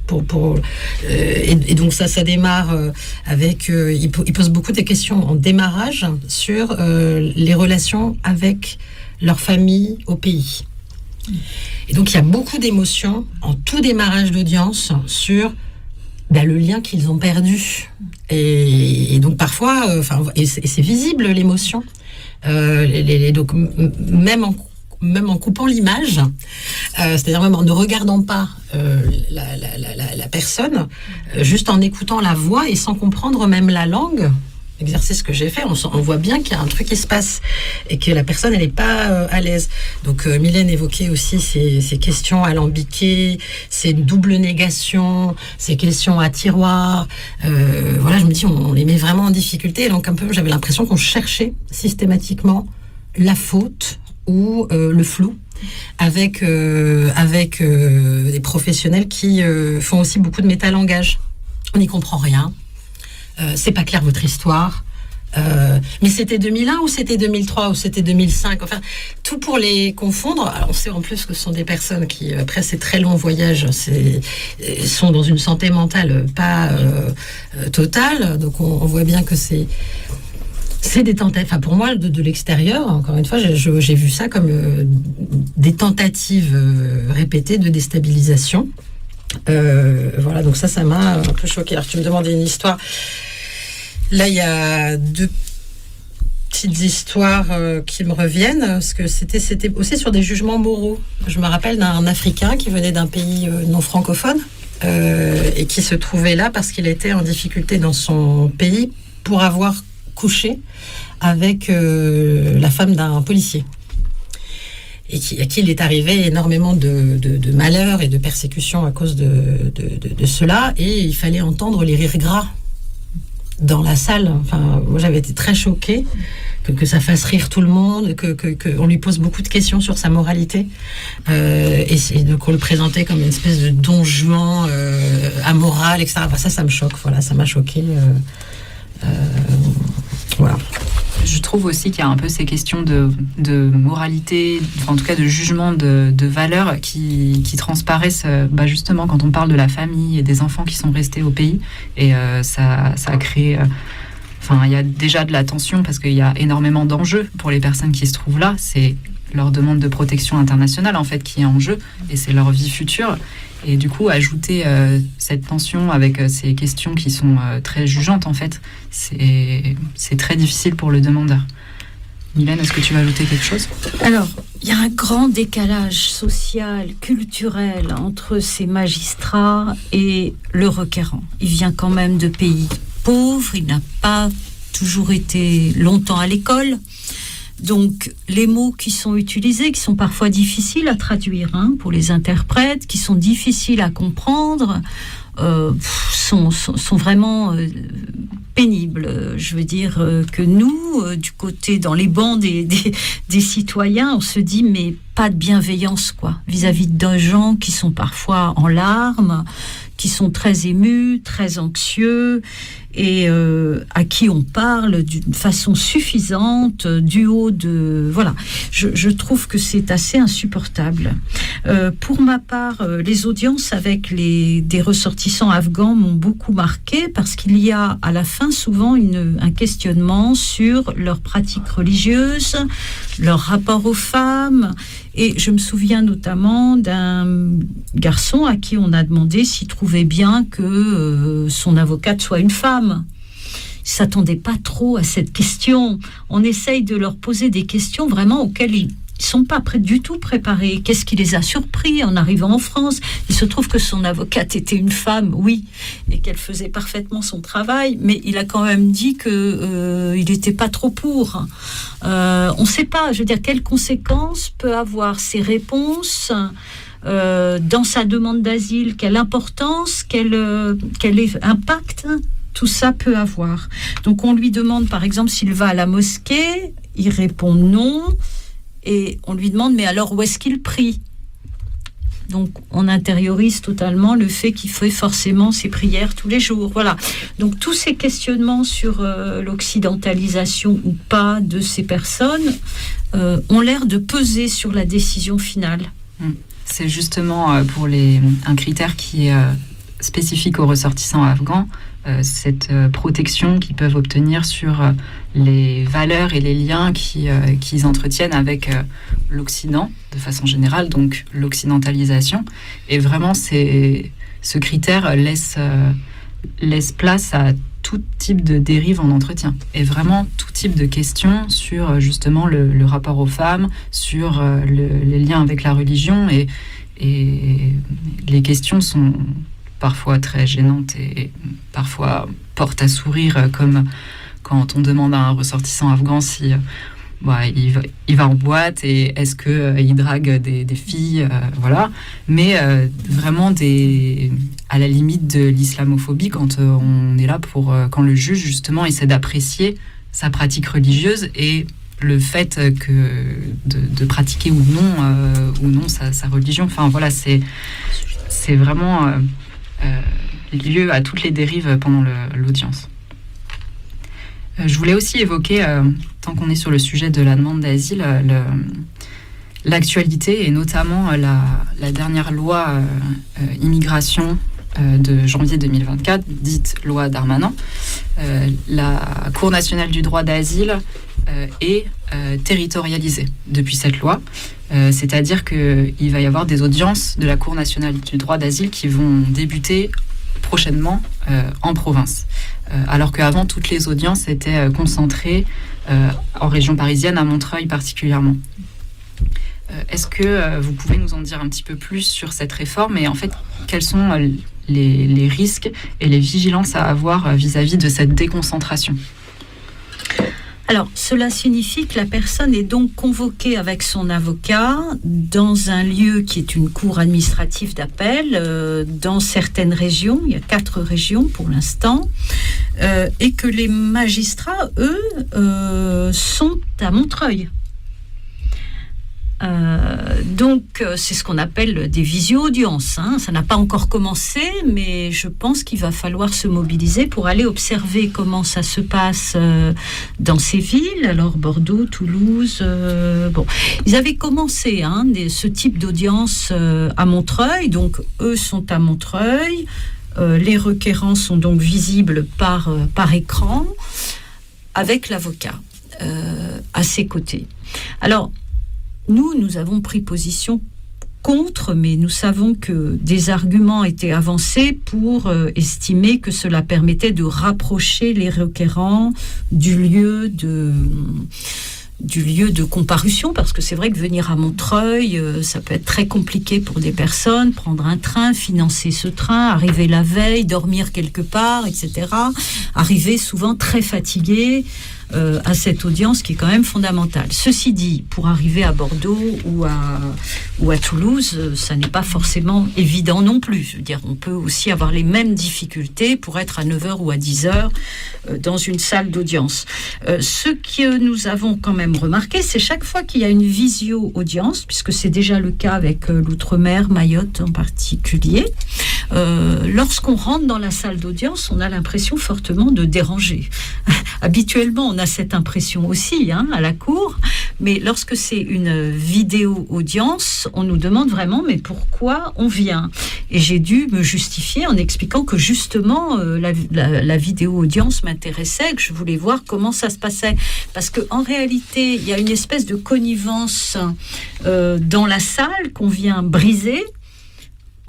Et donc ça démarre avec... il pose beaucoup de questions en démarrage sur les relations avec leur famille au pays. Et donc il y a beaucoup d'émotions en tout démarrage d'audience sur le lien qu'ils ont perdu. Et donc parfois, et c'est visible l'émotion. Donc même en coupant l'image, c'est-à-dire même en ne regardant pas la personne, juste en écoutant la voix et sans comprendre même la langue, exercice que j'ai fait, on voit bien qu'il y a un truc qui se passe et que la personne, elle n'est pas à l'aise. Donc Mylène évoquait aussi ces questions alambiquées, ces doubles négations, ces questions à tiroir. Voilà, je me dis, on les met vraiment en difficulté. Et donc un peu, j'avais l'impression qu'on cherchait systématiquement la faute ou le flou avec des professionnels qui font aussi beaucoup de métalangage. On n'y comprend rien. C'est pas clair votre histoire. Mais c'était 2001 ou c'était 2003 ou c'était 2005. Enfin, tout pour les confondre. Alors, on sait en plus que ce sont des personnes qui, après ces très longs voyages, sont dans une santé mentale pas totale. Donc, on voit bien que c'est des tentatives. Enfin, pour moi, de l'extérieur, encore une fois, j'ai vu ça comme des tentatives répétées de déstabilisation. Voilà, donc ça m'a un peu choquée. Alors, tu me demandais une histoire. Là, il y a deux petites histoires qui me reviennent, parce que c'était aussi sur des jugements moraux. Je me rappelle d'un Africain qui venait d'un pays non francophone et qui se trouvait là parce qu'il était en difficulté dans son pays pour avoir couché avec la femme d'un policier. Et à qui il est arrivé énormément de malheurs et de persécutions à cause de cela. Et il fallait entendre les rires gras dans la salle. Enfin, moi, j'avais été très choquée que ça fasse rire tout le monde, qu'on lui pose beaucoup de questions sur sa moralité. Et donc, on le présentait comme une espèce de don Juan amoral, etc. Enfin, ça me choque. Voilà, ça m'a choquée. Voilà. Je trouve aussi qu'il y a un peu ces questions de moralité, enfin, en tout cas de jugement de valeurs qui transparaissent justement quand on parle de la famille et des enfants qui sont restés au pays. Et ça a créé... il y a déjà de la tension parce qu'il y a énormément d'enjeux pour les personnes qui se trouvent là. C'est leur demande de protection internationale, en fait, qui est en jeu. Et c'est leur vie future. Et du coup, ajouter cette tension avec ces questions qui sont très jugeantes, en fait, c'est très difficile pour le demandeur. Mylène, est-ce que tu vas ajouter quelque chose ? Alors, il y a un grand décalage social, culturel entre ces magistrats et le requérant. Il vient quand même de pays pauvres, il n'a pas toujours été longtemps à l'école. Donc, les mots qui sont utilisés, qui sont parfois difficiles à traduire pour les interprètes, qui sont difficiles à comprendre, sont vraiment pénibles. Je veux dire que nous, du côté, dans les bancs des citoyens, on se dit, mais pas de bienveillance, vis-à-vis de gens qui sont parfois en larmes, qui sont très émus, très anxieux, et à qui on parle d'une façon suffisante, du haut de... Voilà, je trouve que c'est assez insupportable. Pour ma part, les audiences avec des ressortissants afghans m'ont beaucoup marqué, parce qu'il y a à la fin souvent un questionnement sur leurs pratiques religieuses, leur rapport aux femmes. Et je me souviens notamment d'un garçon à qui on a demandé s'il trouvait bien que son avocate soit une femme. s'attendaient pas trop à cette question. On essaye de leur poser des questions vraiment auxquelles ils sont pas du tout préparés. Qu'est-ce qui les a surpris en arrivant en France? Il se trouve que son avocate était une femme, oui, et qu'elle faisait parfaitement son travail, mais il a quand même dit que il n'était pas trop pour. On ne sait pas, je veux dire, quelles conséquences peut avoir ces réponses dans sa demande d'asile, quelle importance, quel impact tout ça peut avoir. Donc on lui demande par exemple s'il va à la mosquée, il répond non. Et on lui demande, mais alors où est-ce qu'il prie? Donc on intériorise totalement le fait qu'il fait forcément ses prières tous les jours. Voilà. Donc tous ces questionnements sur l'occidentalisation ou pas de ces personnes ont l'air de peser sur la décision finale. C'est justement pour un critère qui est spécifique aux ressortissants afghans, cette protection qu'ils peuvent obtenir sur les valeurs et les liens qu'ils entretiennent avec l'Occident de façon générale, donc l'occidentalisation. Et vraiment, ce critère laisse place à tout type de dérive en entretien. Et vraiment tout type de questions sur justement le rapport aux femmes, sur les liens avec la religion. Et les questions sont parfois très gênantes et parfois portent à sourire, comme quand on demande à un ressortissant afghan si il va en boîte et est-ce qu'il drague des filles, voilà. Mais vraiment à la limite de l'islamophobie quand on est là quand le juge justement essaie d'apprécier sa pratique religieuse et le fait de pratiquer ou non sa religion. Enfin voilà, c'est vraiment lieu à toutes les dérives pendant l'audience. Je voulais aussi évoquer, tant qu'on est sur le sujet de la demande d'asile, l'actualité et notamment la dernière loi immigration de janvier 2024, dite loi Darmanin. La Cour nationale du droit d'asile est territorialisée depuis cette loi. C'est-à-dire qu'il va y avoir des audiences de la Cour nationale du droit d'asile qui vont débuter prochainement en province. Alors qu'avant, toutes les audiences étaient concentrées en région parisienne, à Montreuil particulièrement. Est-ce que vous pouvez nous en dire un petit peu plus sur cette réforme et en fait, quels sont les risques et les vigilances à avoir vis-à-vis de cette déconcentration? Alors, cela signifie que la personne est donc convoquée avec son avocat dans un lieu qui est une cour administrative d'appel dans certaines régions, il y a 4 régions pour l'instant, et que les magistrats, eux, sont à Montreuil. Donc c'est ce qu'on appelle des visio-audiences, hein. Ça n'a pas encore commencé, mais je pense qu'il va falloir se mobiliser pour aller observer comment ça se passe dans ces villes. Alors Bordeaux, Toulouse, ils avaient commencé ce type d'audience à Montreuil, donc eux sont à Montreuil. Les requérants sont donc visibles par écran avec l'avocat à ses côtés. Alors nous avons pris position contre, mais nous savons que des arguments étaient avancés pour estimer que cela permettait de rapprocher les requérants du lieu de comparution, parce que c'est vrai que venir à Montreuil, ça peut être très compliqué pour des personnes, prendre un train, financer ce train, arriver la veille, dormir quelque part, etc. Arriver souvent très fatigué à cette audience qui est quand même fondamentale. Ceci dit, pour arriver à Bordeaux ou à Toulouse, ça n'est pas forcément évident non plus. Je veux dire, on peut aussi avoir les mêmes difficultés pour être à 9h ou à 10h dans une salle d'audience. Ce que nous avons quand même remarqué, c'est chaque fois qu'il y a une visio-audience, puisque c'est déjà le cas avec l'Outre-mer, Mayotte en particulier, lorsqu'on rentre dans la salle d'audience, on a l'impression fortement de déranger. Habituellement, on a cette impression aussi à la cour, mais lorsque c'est une vidéo-audience, on nous demande vraiment mais pourquoi on vient. Et j'ai dû me justifier en expliquant que justement la vidéo-audience m'intéressait, que je voulais voir comment ça se passait. Parce qu'en réalité, il y a une espèce de connivence dans la salle qu'on vient briser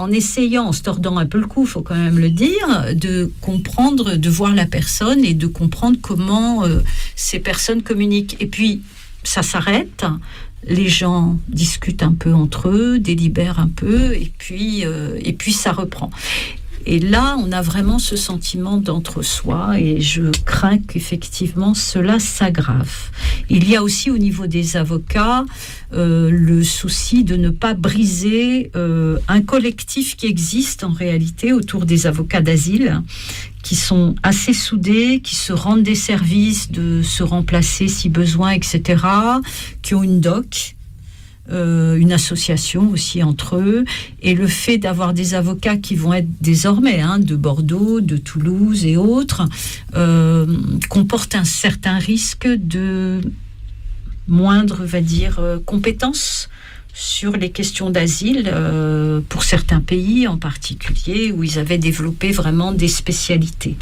en essayant, en se tordant un peu le cou, il faut quand même le dire, de comprendre, de voir la personne et de comprendre comment ces personnes communiquent. Et puis, ça s'arrête, les gens discutent un peu entre eux, délibèrent un peu, et puis ça reprend. Et là, on a vraiment ce sentiment d'entre-soi et je crains qu'effectivement cela s'aggrave. Il y a aussi au niveau des avocats le souci de ne pas briser un collectif qui existe en réalité autour des avocats d'asile, qui sont assez soudés, qui se rendent des services de se remplacer si besoin, etc., qui ont une doc, une association aussi entre eux, et le fait d'avoir des avocats qui vont être désormais de Bordeaux, de Toulouse et autres, comporte un certain risque de moindre, on va dire, compétence sur les questions d'asile pour certains pays en particulier où ils avaient développé vraiment des spécialités.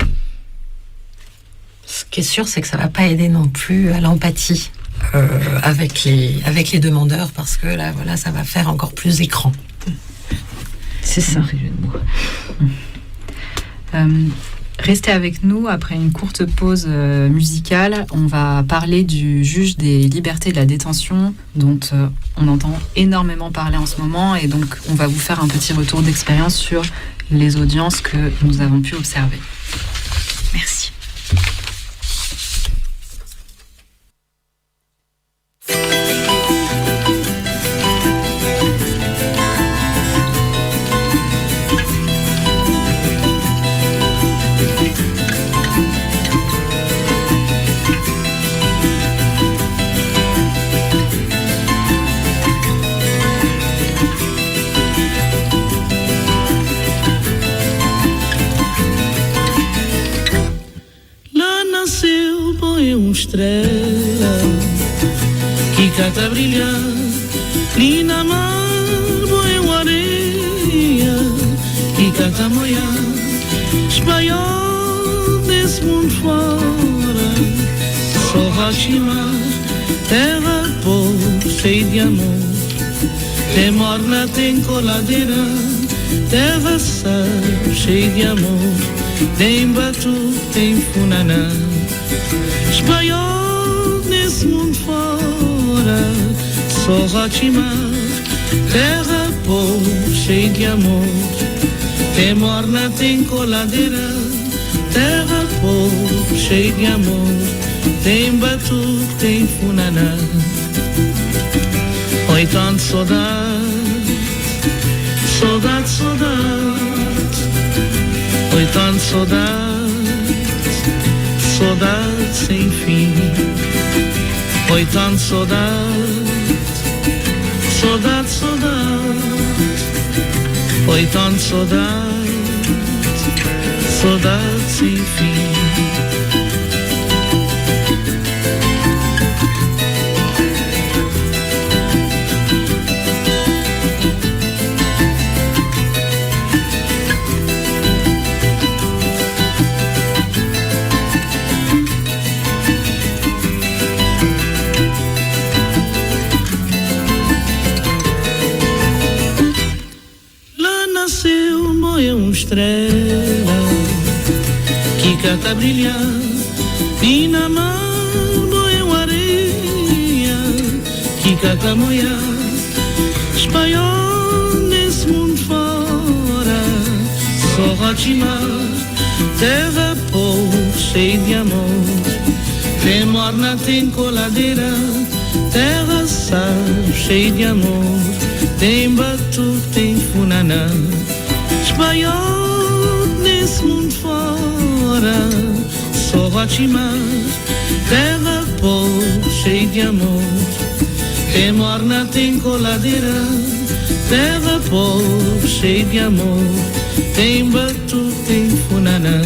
Ce qui est sûr, c'est que ça ne va pas aider non plus à l'empathie avec les demandeurs, parce que là, voilà, ça va faire encore plus écran. C'est ça. Restez avec nous, après une courte pause musicale, on va parler du juge des libertés de la détention dont on entend énormément parler en ce moment, et donc on va vous faire un petit retour d'expérience sur les audiences que nous avons pu observer. Merci. Estrela que cata brilhar, e na mar boa areia que cata moiar, espanhol desse mundo fora, só Rachimar, terra pobre, cheia de amor, tem morna, tem coladeira, terra sal, cheia de amor, tem batu, tem funaná. Espanhol nesse mundo fora, só Rachimar, terra pobre, cheia de amor, tem morna, tem coladeira, terra pobre, cheia de amor, tem batuque, tem funaná. Oi, tanto saudade, saudade, saudade, oi, tanto saudade, saudade sem fim, oi, tanto saudade, saudade, saudade, oi, tanto saudade, saudade sem fim. Estrela que cata brilhar, e na mar boa areia que cata moiar, espanhol nesse mundo fora, só Rachimar, terra pobre, cheia de amor, tem morna, tem coladeira, terra sal, cheia de amor, tem batuque, tem funaná. Espanhol nesse mundo fora, só Rachimar, terra pobre, cheia de amor, tem morna, tem coladeira, terra pobre, cheia de amor, tem batuque, tem funaná.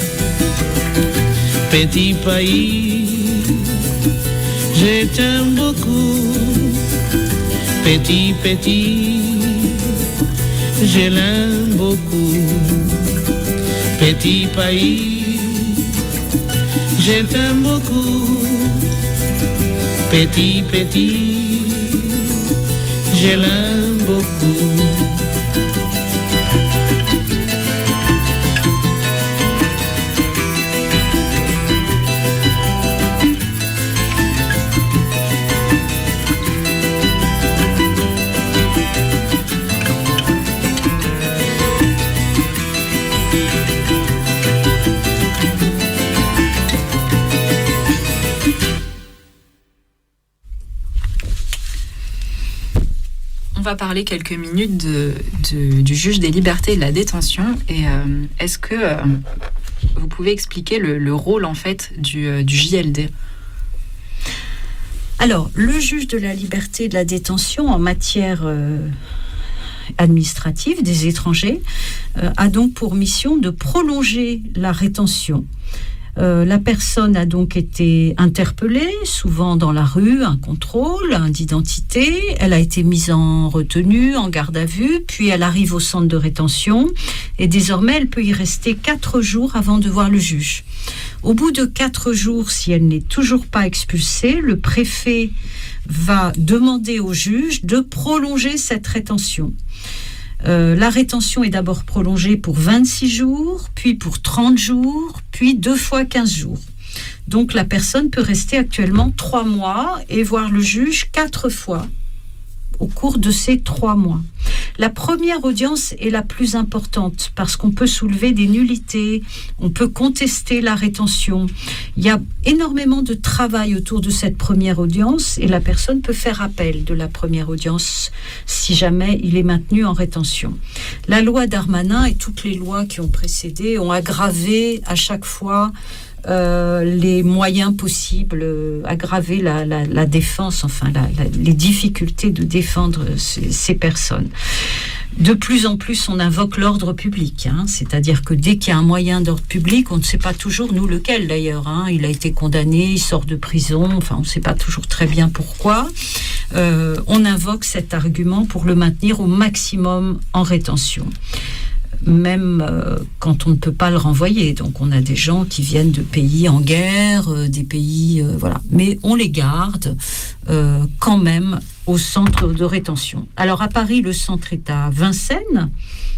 Petit pays, je t'aime beaucoup, petit, petit, je l'aime beaucoup, petit pays, je t'aime beaucoup, petit, petit, je l'aime beaucoup. va parler quelques minutes du juge des libertés et de la détention. Et est-ce que vous pouvez expliquer le rôle en fait du JLD ? Alors, le juge de la liberté et de la détention en matière administrative des étrangers a donc pour mission de prolonger la rétention. La personne a donc été interpellée, souvent dans la rue, un contrôle d'identité. Elle a été mise en retenue, en garde à vue, puis elle arrive au centre de rétention et désormais elle peut y rester 4 jours avant de voir le juge. Au bout de 4 jours, si elle n'est toujours pas expulsée, le préfet va demander au juge de prolonger cette rétention. La rétention est d'abord prolongée pour 26 jours, puis pour 30 jours, puis 2 fois 15 jours. Donc la personne peut rester actuellement 3 mois et voir le juge 4 fois au cours de ces 3 mois. La première audience est la plus importante parce qu'on peut soulever des nullités, on peut contester la rétention. Il y a énormément de travail autour de cette première audience et la personne peut faire appel de la première audience si jamais il est maintenu en rétention. La loi Darmanin et toutes les lois qui ont précédé ont aggravé à chaque fois les moyens possibles, aggraver la défense, enfin les difficultés de défendre ces personnes. De plus en plus, on invoque l'ordre public, c'est-à-dire que dès qu'il y a un moyen d'ordre public, on ne sait pas toujours, nous, lequel d'ailleurs. Il a été condamné, il sort de prison, enfin, on ne sait pas toujours très bien pourquoi. On invoque cet argument pour le maintenir au maximum en rétention. Même quand on ne peut pas le renvoyer. Donc on a des gens qui viennent de pays en guerre, des pays... voilà. Mais on les garde quand même au centre de rétention. Alors à Paris, le centre est à Vincennes.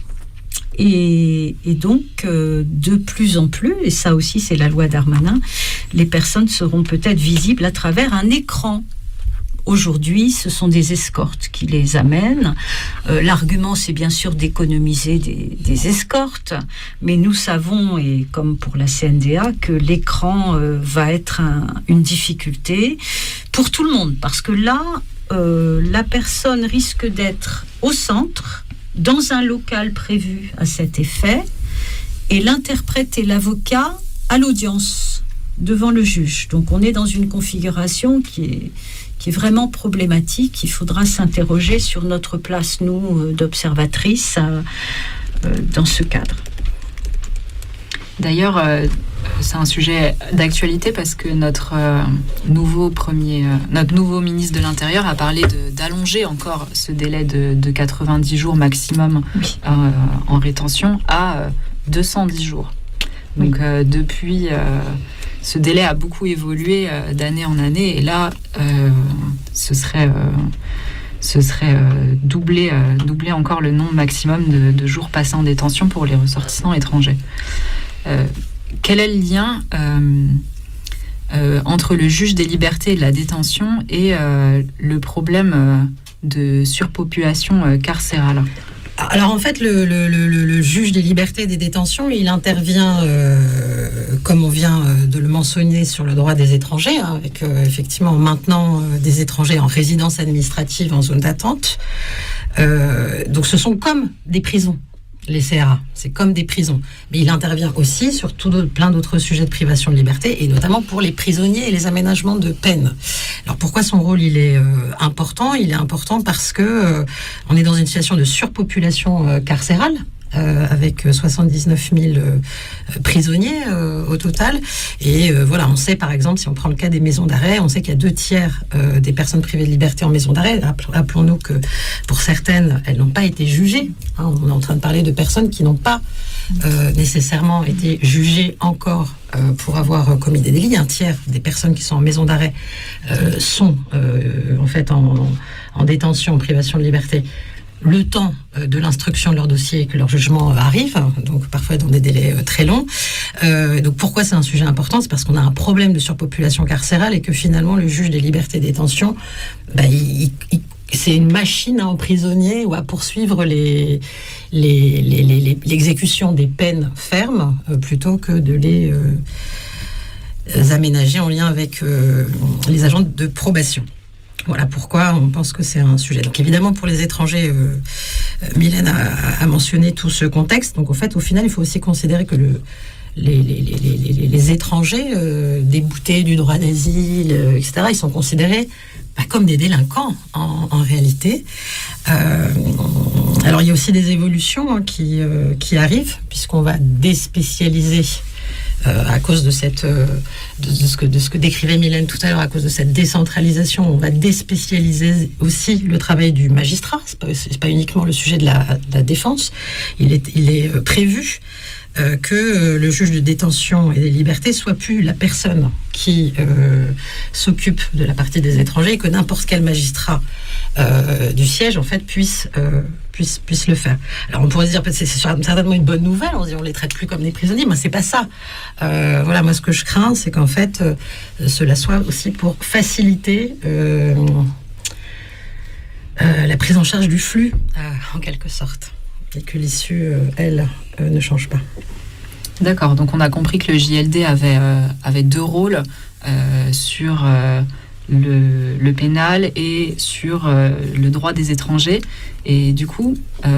Et donc, de plus en plus, et ça aussi c'est la loi Darmanin, les personnes seront peut-être visibles à travers un écran. Aujourd'hui, ce sont des escortes qui les amènent. L'argument, c'est bien sûr d'économiser des escortes, mais nous savons, et comme pour la CNDA, que l'écran va être une difficulté pour tout le monde, parce que là, la personne risque d'être au centre, dans un local prévu à cet effet, et l'interprète et l'avocat à l'audience, devant le juge. Donc on est dans une configuration qui est vraiment problématique. Il faudra s'interroger sur notre place, nous, d'observatrices, dans ce cadre. D'ailleurs, c'est un sujet d'actualité parce que notre nouveau ministre de l'Intérieur a parlé d'allonger encore ce délai de 90 jours maximum en rétention à 210 jours. Donc depuis... ce délai a beaucoup évolué d'année en année et là, ce serait doubler encore le nombre maximum de jours passés en détention pour les ressortissants étrangers. Quel est le lien entre le juge des libertés et de la détention et le problème de surpopulation carcérale ? Alors en fait, le juge des libertés et des détentions, il intervient, comme on vient de le mentionner, sur le droit des étrangers, avec effectivement maintenant des étrangers en résidence administrative en zone d'attente. Donc ce sont comme des prisons. Les CRA, c'est comme des prisons. Mais il intervient aussi sur plein d'autres sujets de privation de liberté, et notamment pour les prisonniers et les aménagements de peine. Alors pourquoi son rôle il est important ? Il est important parce que on est dans une situation de surpopulation carcérale, avec 79 000 prisonniers au total. Et voilà, on sait par exemple, si on prend le cas des maisons d'arrêt, on sait qu'il y a 2/3 des personnes privées de liberté en maison d'arrêt. Rappelons-nous que pour certaines, elles n'ont pas été jugées. On est en train de parler de personnes qui n'ont pas nécessairement été jugées encore pour avoir commis des délits. 1/3 des personnes qui sont en maison d'arrêt sont en fait en détention, en privation de liberté, le temps de l'instruction de leur dossier et que leur jugement arrive, donc parfois dans des délais très longs. Donc pourquoi c'est un sujet important ? C'est parce qu'on a un problème de surpopulation carcérale et que finalement le juge des libertés et détention, c'est une machine à emprisonner ou à poursuivre l'exécution des peines fermes plutôt que de les aménager en lien avec les agents de probation. Voilà pourquoi on pense que c'est un sujet. Donc évidemment, pour les étrangers, Mylène a mentionné tout ce contexte. Donc en fait, au final, il faut aussi considérer que les étrangers déboutés du droit d'asile, etc., ils sont considérés comme des délinquants en réalité. Alors il y a aussi des évolutions qui arrivent, puisqu'on va déspécialiser à cause de ce que décrivait Mylène tout à l'heure, à cause de cette décentralisation, on va déspécialiser aussi le travail du magistrat. C'est pas uniquement le sujet de la défense. Il est prévu que le juge de détention et des libertés soit plus la personne qui s'occupe de la partie des étrangers, et que n'importe quel magistrat du siège en fait puisse le faire. Alors on pourrait se dire que c'est certainement une bonne nouvelle, on les traite plus comme des prisonniers, mais c'est pas ça. Voilà, moi ce que je crains, c'est qu'en fait cela soit aussi pour faciliter la prise en charge du flux en quelque sorte, et que l'issue elle ne change pas. D'accord, donc on a compris que le JLD avait deux rôles sur le pénal et sur le droit des étrangers. Et du coup,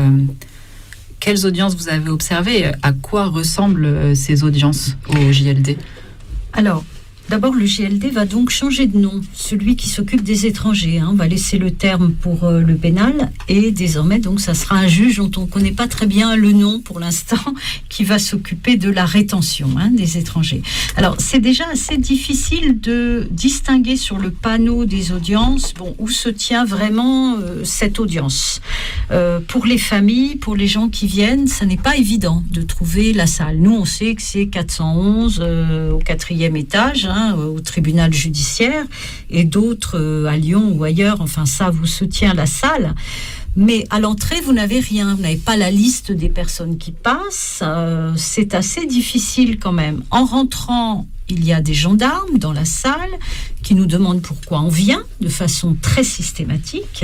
quelles audiences vous avez observées? À quoi ressemblent ces audiences au JLD? Alors, d'abord, le JLD va donc changer de nom. Celui qui s'occupe des étrangers, on va laisser le terme pour le pénal, et désormais, donc, ça sera un juge dont on ne connaît pas très bien le nom pour l'instant, qui va s'occuper de la rétention des étrangers. Alors, c'est déjà assez difficile de distinguer sur le panneau des audiences, où se tient vraiment cette audience. Pour les familles, pour les gens qui viennent, ça n'est pas évident de trouver la salle. Nous, on sait que c'est 411 au 4e étage, au tribunal judiciaire, et d'autres à Lyon ou ailleurs, enfin ça vous soutient la salle. Mais à l'entrée, vous n'avez rien, vous n'avez pas la liste des personnes qui passent, c'est assez difficile quand même. En rentrant, il y a des gendarmes dans la salle qui nous demandent pourquoi on vient, de façon très systématique.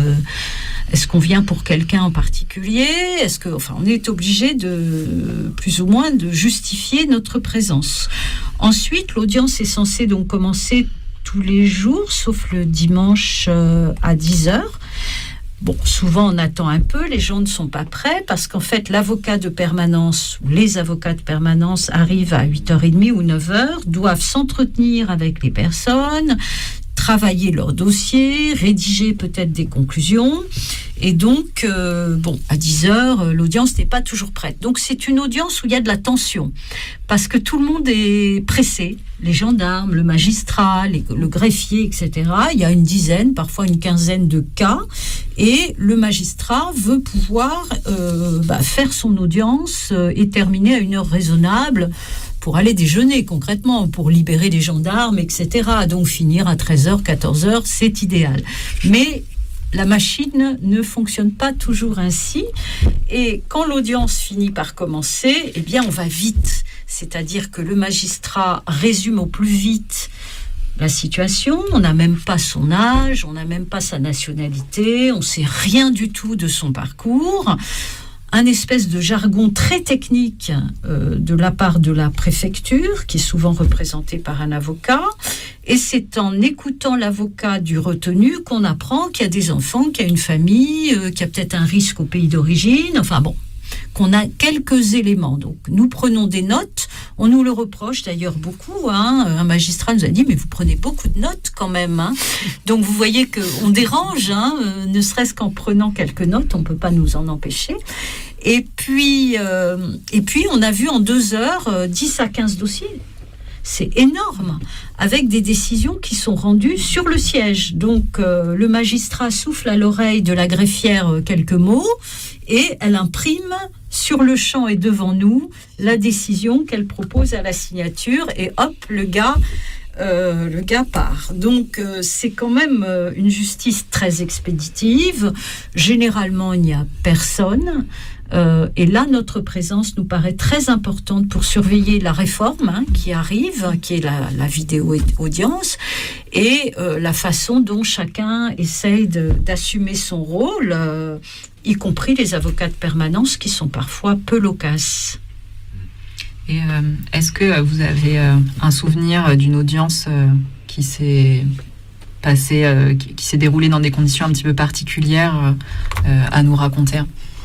Est-ce qu'on vient pour quelqu'un en particulier? On est obligé de plus ou moins de justifier notre présence. Ensuite, l'audience est censée donc commencer tous les jours, sauf le dimanche à 10h. Bon, souvent on attend un peu, les gens ne sont pas prêts, parce qu'en fait l'avocat de permanence ou les avocats de permanence arrivent à 8h30 ou 9h, doivent s'entretenir avec les personnes, travailler leur dossier, rédiger peut-être des conclusions. Et donc, à 10h, l'audience n'est pas toujours prête. Donc, c'est une audience où il y a de la tension, parce que tout le monde est pressé. Les gendarmes, le magistrat, le greffier, etc. Il y a une dizaine, parfois une quinzaine de cas. Et le magistrat veut pouvoir faire son audience et terminer à une heure raisonnable, pour aller déjeuner concrètement, pour libérer les gendarmes, etc. Donc finir à 13h, 14h, c'est idéal. Mais la machine ne fonctionne pas toujours ainsi. Et quand l'audience finit par commencer, on va vite. C'est-à-dire que le magistrat résume au plus vite la situation. On n'a même pas son âge, on n'a même pas sa nationalité, on ne sait rien du tout de son parcours. Un espèce de jargon très technique de la part de la préfecture, qui est souvent représentée par un avocat. Et c'est en écoutant l'avocat du retenu qu'on apprend qu'il y a des enfants, qu'il y a une famille, qu'il y a peut-être un risque au pays d'origine. Qu'on a quelques éléments. Donc, nous prenons des notes. On nous le reproche d'ailleurs beaucoup. Un magistrat nous a dit, mais vous prenez beaucoup de notes quand même. Donc, vous voyez qu'on dérange, ne serait-ce qu'en prenant quelques notes. On ne peut pas nous en empêcher. Et puis, on a vu en 2 heures 10 à 15 dossiers. C'est énorme, avec des décisions qui sont rendues sur le siège. Donc, le magistrat souffle à l'oreille de la greffière quelques mots, et elle imprime sur le champ et devant nous la décision qu'elle propose à la signature, et hop, le gars part. Donc, c'est quand même une justice très expéditive. Généralement, il n'y a personne. Et là, notre présence nous paraît très importante pour surveiller la réforme qui arrive, qui est la vidéo-audience, et la façon dont chacun essaye d'assumer son rôle, y compris les avocats de permanence qui sont parfois peu loquaces. Et est-ce que vous avez un souvenir d'une audience qui s'est passé, qui s'est déroulé dans des conditions un petit peu particulières à nous raconter?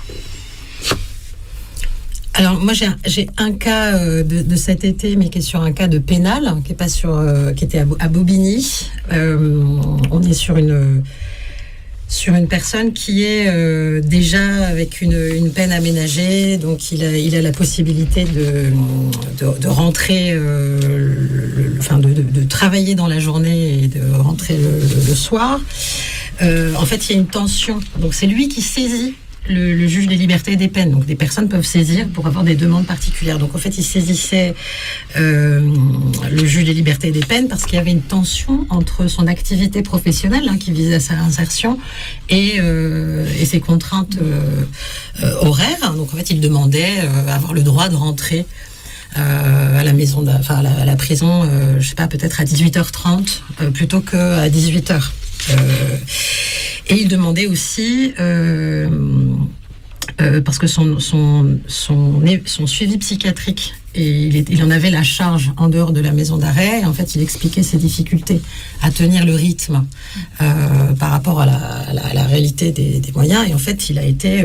Alors moi j'ai un cas de cet été, mais qui est sur un cas de pénal, qui est pas qui était à Bobigny. On est sur une personne qui est déjà avec une peine aménagée, donc il a la possibilité de rentrer, de travailler dans la journée et de rentrer le soir. En fait, il y a une tension, donc c'est lui qui saisit le juge des libertés et des peines. Donc des personnes peuvent saisir pour avoir des demandes particulières. Donc en fait, il saisissait le juge des libertés et des peines parce qu'il y avait une tension entre son activité professionnelle, qui visait à sa réinsertion, et ses contraintes horaires. Donc en fait, il demandait avoir le droit de rentrer à la maison, à la prison, je sais pas, peut-être à 18h30 plutôt qu'à 18h. Et il demandait aussi, parce que son suivi psychiatrique, et il en avait la charge en dehors de la maison d'arrêt, et en fait il expliquait ses difficultés à tenir le rythme par rapport à la réalité des moyens, et en fait il a été...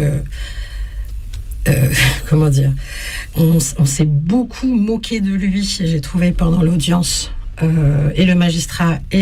comment dire, on s'est beaucoup moqué de lui, j'ai trouvé, pendant l'audience. Et le magistrat et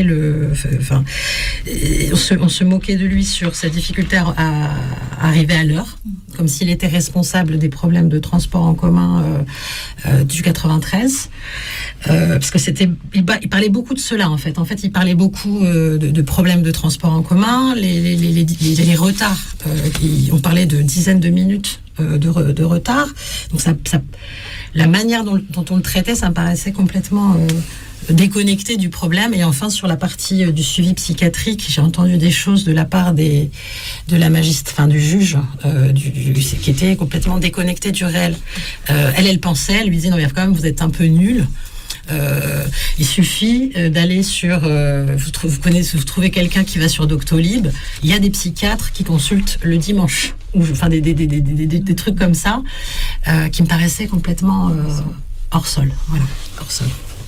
on se moquait de lui sur sa difficulté à arriver à l'heure, comme s'il était responsable des problèmes de transport en commun du 93, parce que il parlait beaucoup de cela en fait. En fait, il parlait beaucoup de problèmes de transport en commun, les retards. On parlait de dizaines de minutes de retard. Donc la manière dont on le traitait, ça me paraissait complètement déconnecté du problème. Et enfin, sur la partie du suivi psychiatrique, j'ai entendu des choses de la part du juge, qui était complètement déconnecté du réel. Elle pensait, elle lui disait, non mais quand même, vous êtes un peu nul. Il suffit d'aller sur... vous trouvez quelqu'un qui va sur Doctolib, il y a des psychiatres qui consultent le dimanche. Enfin, des trucs comme ça, qui me paraissaient complètement hors sol. Voilà, hors sol.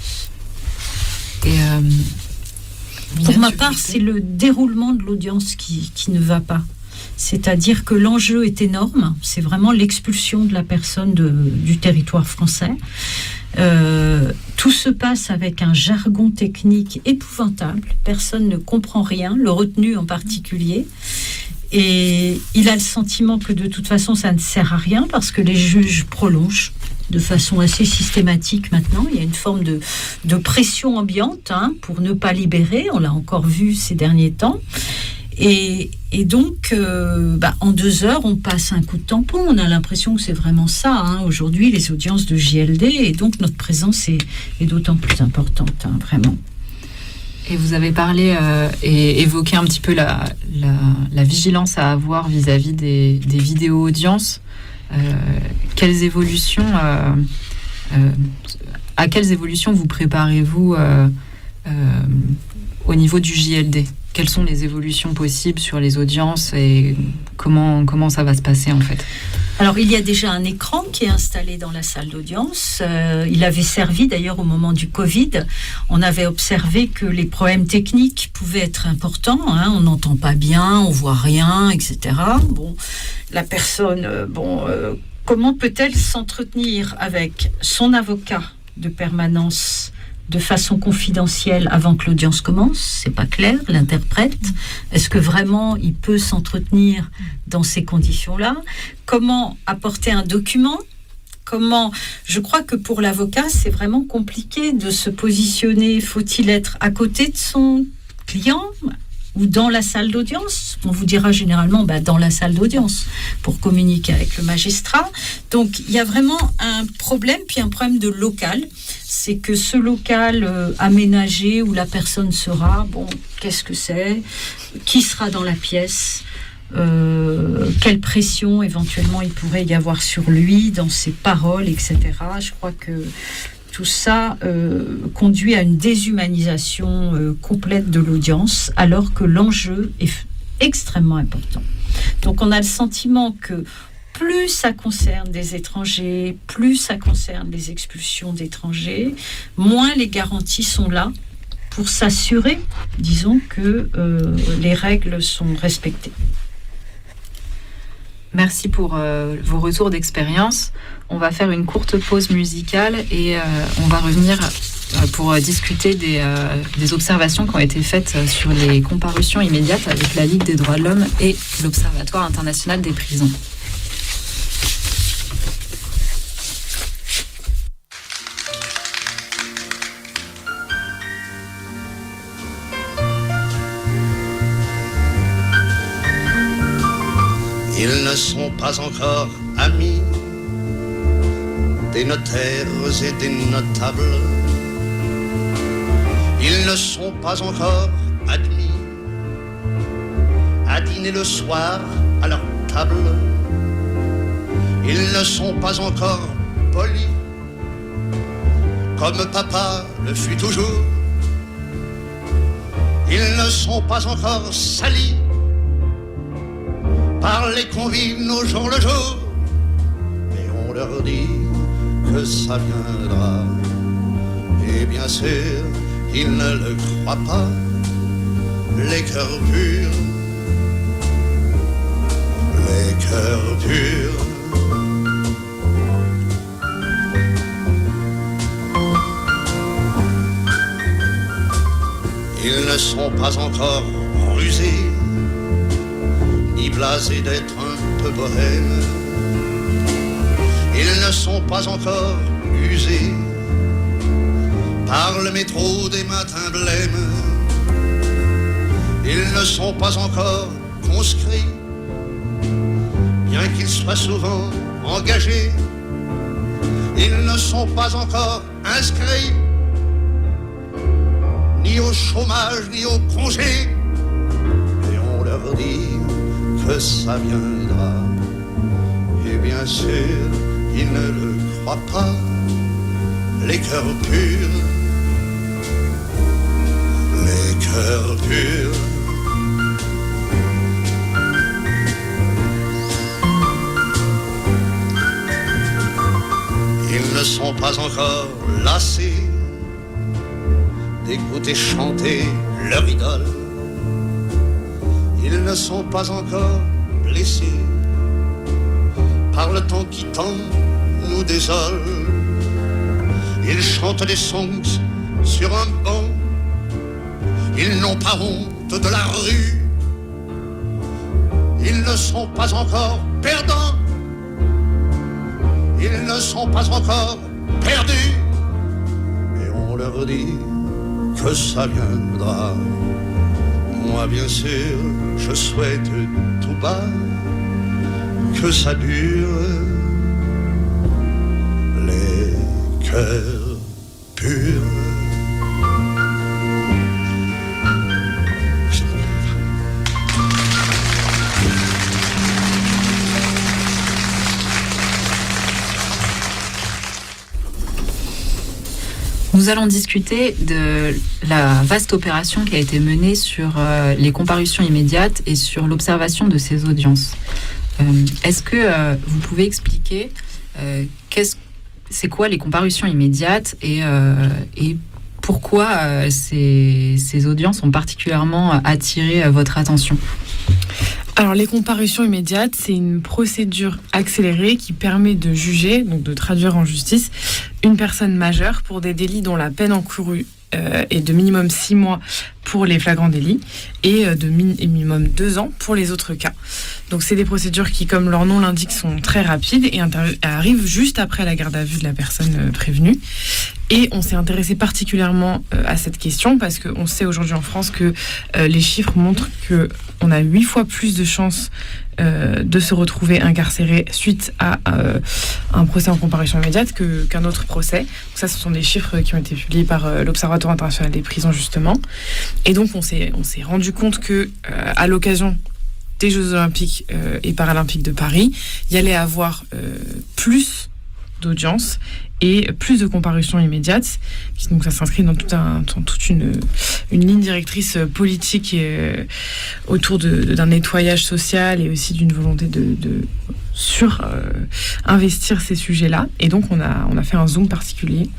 Pour ma part, c'est le déroulement de l'audience qui ne va pas. C'est-à-dire que l'enjeu est énorme. C'est vraiment l'expulsion de la personne du territoire français. Tout se passe avec un jargon technique épouvantable. Personne ne comprend rien, le retenu en particulier. Et il a le sentiment que de toute façon, ça ne sert à rien parce que les juges prolongent de façon assez systématique maintenant. Il y a une forme de pression ambiante pour ne pas libérer. On l'a encore vu ces derniers temps. Et donc, en 2 heures, on passe un coup de tampon. On a l'impression que c'est vraiment ça, aujourd'hui, les audiences de JLD. Et donc, notre présence est d'autant plus importante, vraiment. Et vous avez parlé et évoqué un petit peu la vigilance à avoir vis-à-vis des vidéos-audiences. Quelles évolutions à quelles évolutions vous préparez-vous au niveau du JLD? Quelles sont les évolutions possibles sur les audiences et comment ça va se passer en fait? Alors, il y a déjà un écran qui est installé dans la salle d'audience. Il avait servi d'ailleurs au moment du Covid. On avait observé que les problèmes techniques pouvaient être importants. On n'entend pas bien, on voit rien, etc. Bon, la personne, comment peut-elle s'entretenir avec son avocat de permanence de façon confidentielle avant que l'audience commence? C'est pas clair, l'interprète. Est-ce que vraiment il peut s'entretenir dans ces conditions-là? Comment apporter un document? Je crois que pour l'avocat, c'est vraiment compliqué de se positionner. Faut-il être à côté de son client ou dans la salle d'audience? On vous dira généralement dans la salle d'audience pour communiquer avec le magistrat. Donc il y a vraiment un problème, puis un problème de local. C'est que ce local aménagé où la personne sera, qu'est-ce que c'est? Qui sera dans la pièce? Quelle pression éventuellement il pourrait y avoir sur lui dans ses paroles, etc. Je crois que tout ça conduit à une déshumanisation complète de l'audience, alors que l'enjeu est extrêmement important. Donc on a le sentiment que plus ça concerne des étrangers, plus ça concerne les expulsions d'étrangers, moins les garanties sont là pour s'assurer, disons, que les règles sont respectées. Merci pour vos retours d'expérience. On va faire une courte pause musicale et on va revenir pour discuter des observations qui ont été faites sur les comparutions immédiates avec la Ligue des droits de l'homme et l'Observatoire international des prisons. Ils ne sont pas encore amis des notaires et des notables. Ils ne sont pas encore admis à dîner le soir à leur table. Ils ne sont pas encore polis comme papa le fut toujours. Ils ne sont pas encore salis par les convives nos jours le jour. Mais on leur dit que ça viendra. Et bien sûr, ils ne le croient pas. Les cœurs purs, les cœurs purs. Ils ne sont pas encore rusés ni blasés d'être un peu bohèmes. Ils ne sont pas encore usés par le métro des matins blêmes. Ils ne sont pas encore conscrits, bien qu'ils soient souvent engagés. Ils ne sont pas encore inscrits, ni au chômage, ni au congé. Et on leur dit que ça viendra. Et bien sûr, ils ne le croient pas. Les cœurs purs, les cœurs purs. Ils ne sont pas encore lassés d'écouter chanter leur idole. Ils ne sont pas encore blessés par le temps qui tend nous désole. Ils chantent des songs sur un banc. Ils n'ont pas honte de la rue. Ils ne sont pas encore perdants. Ils ne sont pas encore perdus. Et on leur dit que ça viendra. Moi bien sûr, je souhaite tout bas que ça dure. Les cœurs purs. Nous allons discuter de la vaste opération qui a été menée sur les comparutions immédiates et sur l'observation de ces audiences. Est-ce que vous pouvez expliquer c'est quoi les comparutions immédiates et pourquoi ces audiences ont particulièrement attiré votre attention ? Alors, les comparutions immédiates, c'est une procédure accélérée qui permet de juger, donc de traduire en justice, une personne majeure pour des délits dont la peine encourue est de minimum 6 mois pour les flagrants délits et de minimum 2 ans pour les autres cas. Donc, c'est des procédures qui, comme leur nom l'indique, sont très rapides et arrivent juste après la garde à vue de la personne prévenue. Et on s'est intéressé particulièrement à cette question parce qu'on sait aujourd'hui en France que les chiffres montrent qu'on a 8 fois plus de chances de se retrouver incarcéré suite à un procès en comparution immédiate qu'un autre procès. Donc ça, ce sont des chiffres qui ont été publiés par l'Observatoire international des prisons, justement. Et donc, on s'est rendu compte que à l'occasion des Jeux Olympiques et Paralympiques de Paris, il y allait avoir plus d'audience et plus de comparutions immédiates. Donc ça s'inscrit dans toute une ligne directrice politique autour d'un nettoyage social et aussi d'une volonté de investir ces sujets-là. Et donc on a fait un zoom particulier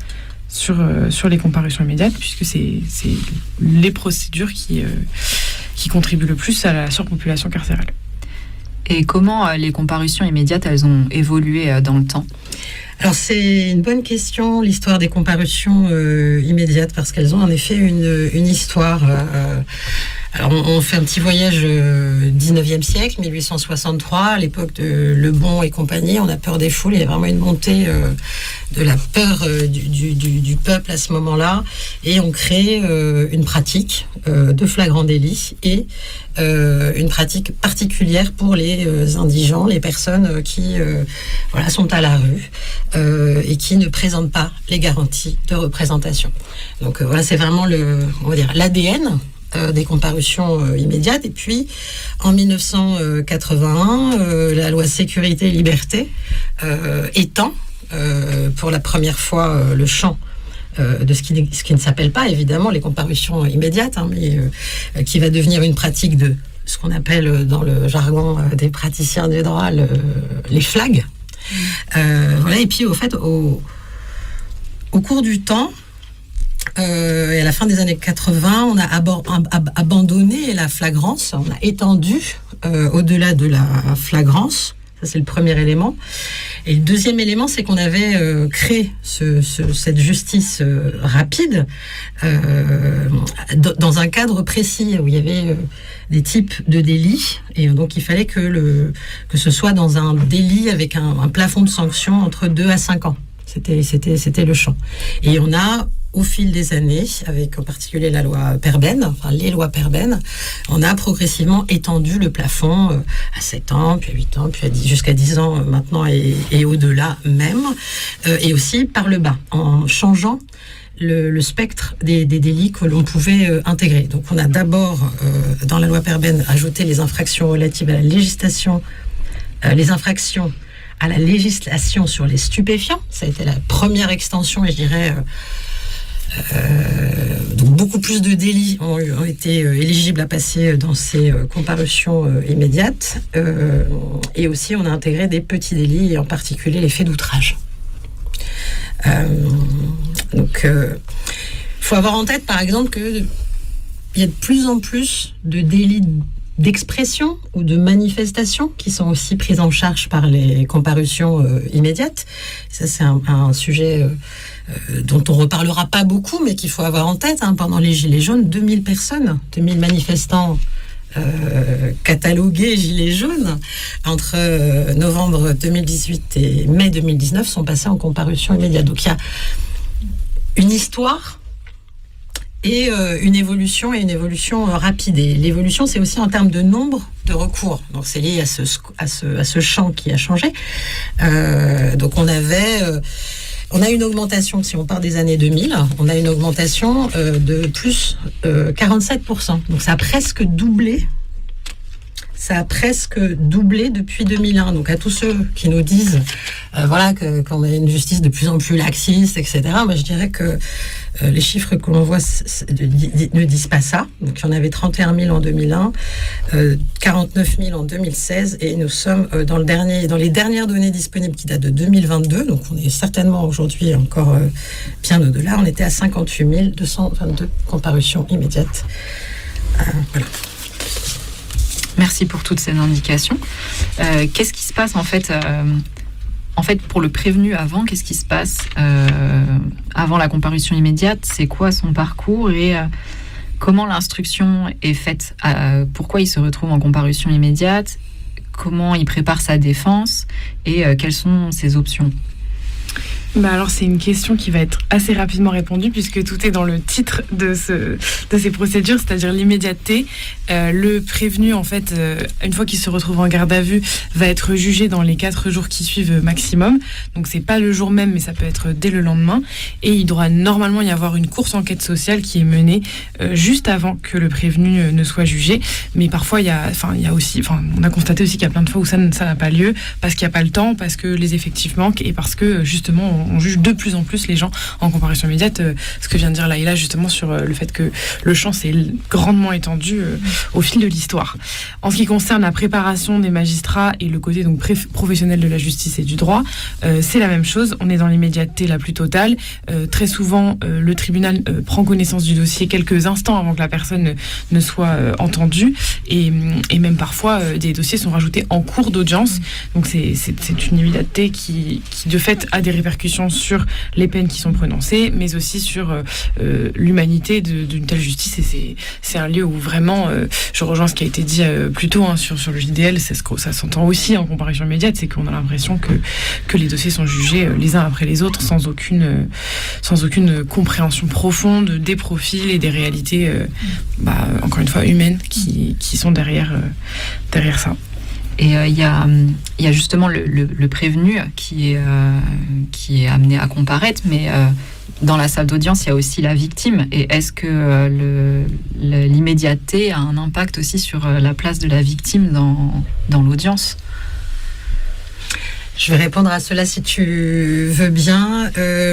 sur les comparutions immédiates, puisque c'est les procédures qui contribuent le plus à la surpopulation carcérale. Et comment les comparutions immédiates, elles ont évolué dans le temps ? Alors c'est une bonne question, l'histoire des comparutions immédiates, parce qu'elles ont en effet une histoire. Alors on fait un petit voyage 19e siècle, 1863, à l'époque de Le Bon et compagnie. On a peur des foules, il y a vraiment une montée de la peur du peuple à ce moment-là, et on crée une pratique de flagrant délit et une pratique particulière pour les indigents, les personnes qui sont à la rue et qui ne présentent pas les garanties de représentation. Donc c'est vraiment l'ADN des comparutions immédiates. Et puis en 1981, la loi Sécurité et Liberté étend pour la première fois le champ de ce qui ne s'appelle pas évidemment les comparutions immédiates, mais qui va devenir une pratique de ce qu'on appelle dans le jargon des praticiens du droit les flags. Et puis au fait au cours du temps, et à la fin des années 80, on a abandonné la flagrance, on a étendu au-delà de la flagrance. Ça, c'est le premier élément. Et le deuxième élément, c'est qu'on avait créé cette justice rapide dans un cadre précis où il y avait des types de délits. Et donc, il fallait que ce soit dans un délit avec un plafond de sanctions entre 2 à 5 ans. C'était le champ. Et on a, au fil des années, avec en particulier la loi Perben, les lois Perben, on a progressivement étendu le plafond à 7 ans, puis à 8 ans, puis jusqu'à 10 ans maintenant et au-delà même, et aussi par le bas, en changeant le spectre des délits que l'on pouvait intégrer. Donc on a d'abord, dans la loi Perben, ajouté les infractions relatives à la législation, les infractions à la législation sur les stupéfiants. Ça a été la première extension, et je dirais... donc beaucoup plus de délits ont été éligibles à passer dans ces comparutions immédiates, et aussi on a intégré des petits délits, et en particulier les faits d'outrage. Donc faut avoir en tête par exemple qu'il y a de plus en plus de délits d'expression ou de manifestation qui sont aussi prises en charge par les comparutions immédiates. Ça, c'est un sujet dont on reparlera pas beaucoup, mais qu'il faut avoir en tête. Pendant les Gilets jaunes, 2000 personnes, 2000 manifestants catalogués Gilets jaunes entre novembre 2018 et mai 2019 sont passés en comparution immédiate. Donc il y a une histoire et une évolution rapide. Et l'évolution, c'est aussi en termes de nombre de recours. Donc c'est lié à ce champ qui a changé. Donc on a une augmentation, si on part des années 2000, on a une augmentation de plus 47%. Donc ça a presque doublé. Ça a presque doublé depuis 2001. Donc à tous ceux qui nous disent qu'on a une justice de plus en plus laxiste, etc., moi je dirais que les chiffres que l'on voit ne disent pas ça. Donc il y en avait 31 000 en 2001, 49 000 en 2016, et nous sommes dans les dernières données disponibles qui datent de 2022. Donc on est certainement aujourd'hui encore bien au-delà. On était à 58 222 comparutions immédiates. Voilà. Merci pour toutes ces indications. Qu'est-ce qui se passe en fait pour le prévenu avant? Qu'est-ce qui se passe avant la comparution immédiate? C'est quoi son parcours et comment l'instruction est faite? Pourquoi il se retrouve en comparution immédiate? Comment il prépare sa défense? Et quelles sont ses options? Alors c'est une question qui va être assez rapidement répondue puisque tout est dans le titre de ces procédures, c'est-à-dire l'immédiateté. Le prévenu, en fait, une fois qu'il se retrouve en garde à vue, va être jugé dans les 4 jours qui suivent maximum. Donc c'est pas le jour même, mais ça peut être dès le lendemain. Et il doit normalement y avoir une course enquête sociale qui est menée juste avant que le prévenu ne soit jugé. Mais parfois on a constaté aussi qu'il y a plein de fois où ça n'a pas lieu parce qu'il n'y a pas le temps, parce que les effectifs manquent et parce que justement on juge de plus en plus les gens en comparution immédiate. Ce que vient de dire Laïla justement sur le fait que le champ s'est grandement étendu au fil de l'histoire. En ce qui concerne la préparation des magistrats et le côté donc professionnel de la justice et du droit, c'est la même chose. On est dans l'immédiateté la plus totale. Très souvent, le tribunal prend connaissance du dossier quelques instants avant que la personne ne soit entendue, et même parfois des dossiers sont rajoutés en cours d'audience. Donc c'est une immédiateté qui de fait a des répercussions sur les peines qui sont prononcées, mais aussi sur l'humanité d'une telle justice. Et c'est un lieu où vraiment, je rejoins ce qui a été dit plus tôt sur le JDL, c'est ce que ça s'entend aussi en comparution immédiate, c'est qu'on a l'impression que les dossiers sont jugés les uns après les autres sans aucune compréhension profonde des profils et des réalités, encore une fois, humaines qui sont derrière ça. Et il y a justement le prévenu qui est amené à comparaître, mais dans la salle d'audience, il y a aussi la victime. Et est-ce que l'immédiateté a un impact aussi sur la place de la victime dans l'audience ? Je vais répondre à cela si tu veux bien.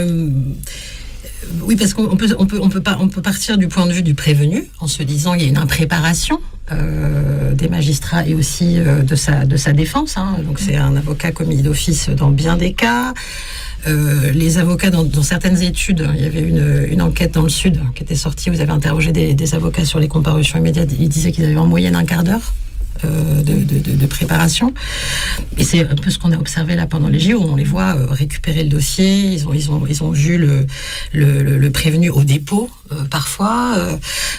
Oui, parce qu'on peut partir du point de vue du prévenu en se disant qu'il y a une impréparation des magistrats et aussi de sa défense. Donc c'est un avocat commis d'office dans bien des cas. Les avocats, dans certaines études, il y avait une enquête dans le Sud qui était sortie, vous avez interrogé des avocats sur les comparutions immédiates, ils disaient qu'ils avaient en moyenne un quart d'heure de préparation. Et c'est un peu ce qu'on a observé là pendant les JO. On les voit récupérer le dossier, ils ont vu le prévenu au dépôt parfois.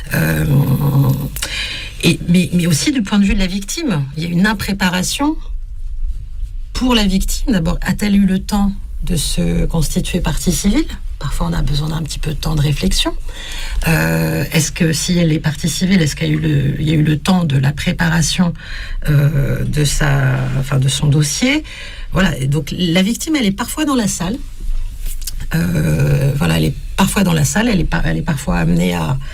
Mais aussi du point de vue de la victime, il y a une impréparation pour la victime. D'abord, a-t-elle eu le temps de se constituer partie civile? Parfois, on a besoin d'un petit peu de temps de réflexion. Est-ce que, si elle est partie civile, est-ce qu'il y a eu le temps de la préparation de son dossier? Voilà. Et donc, la victime, elle est parfois dans la salle. Elle est parfois dans la salle. Elle est parfois amenée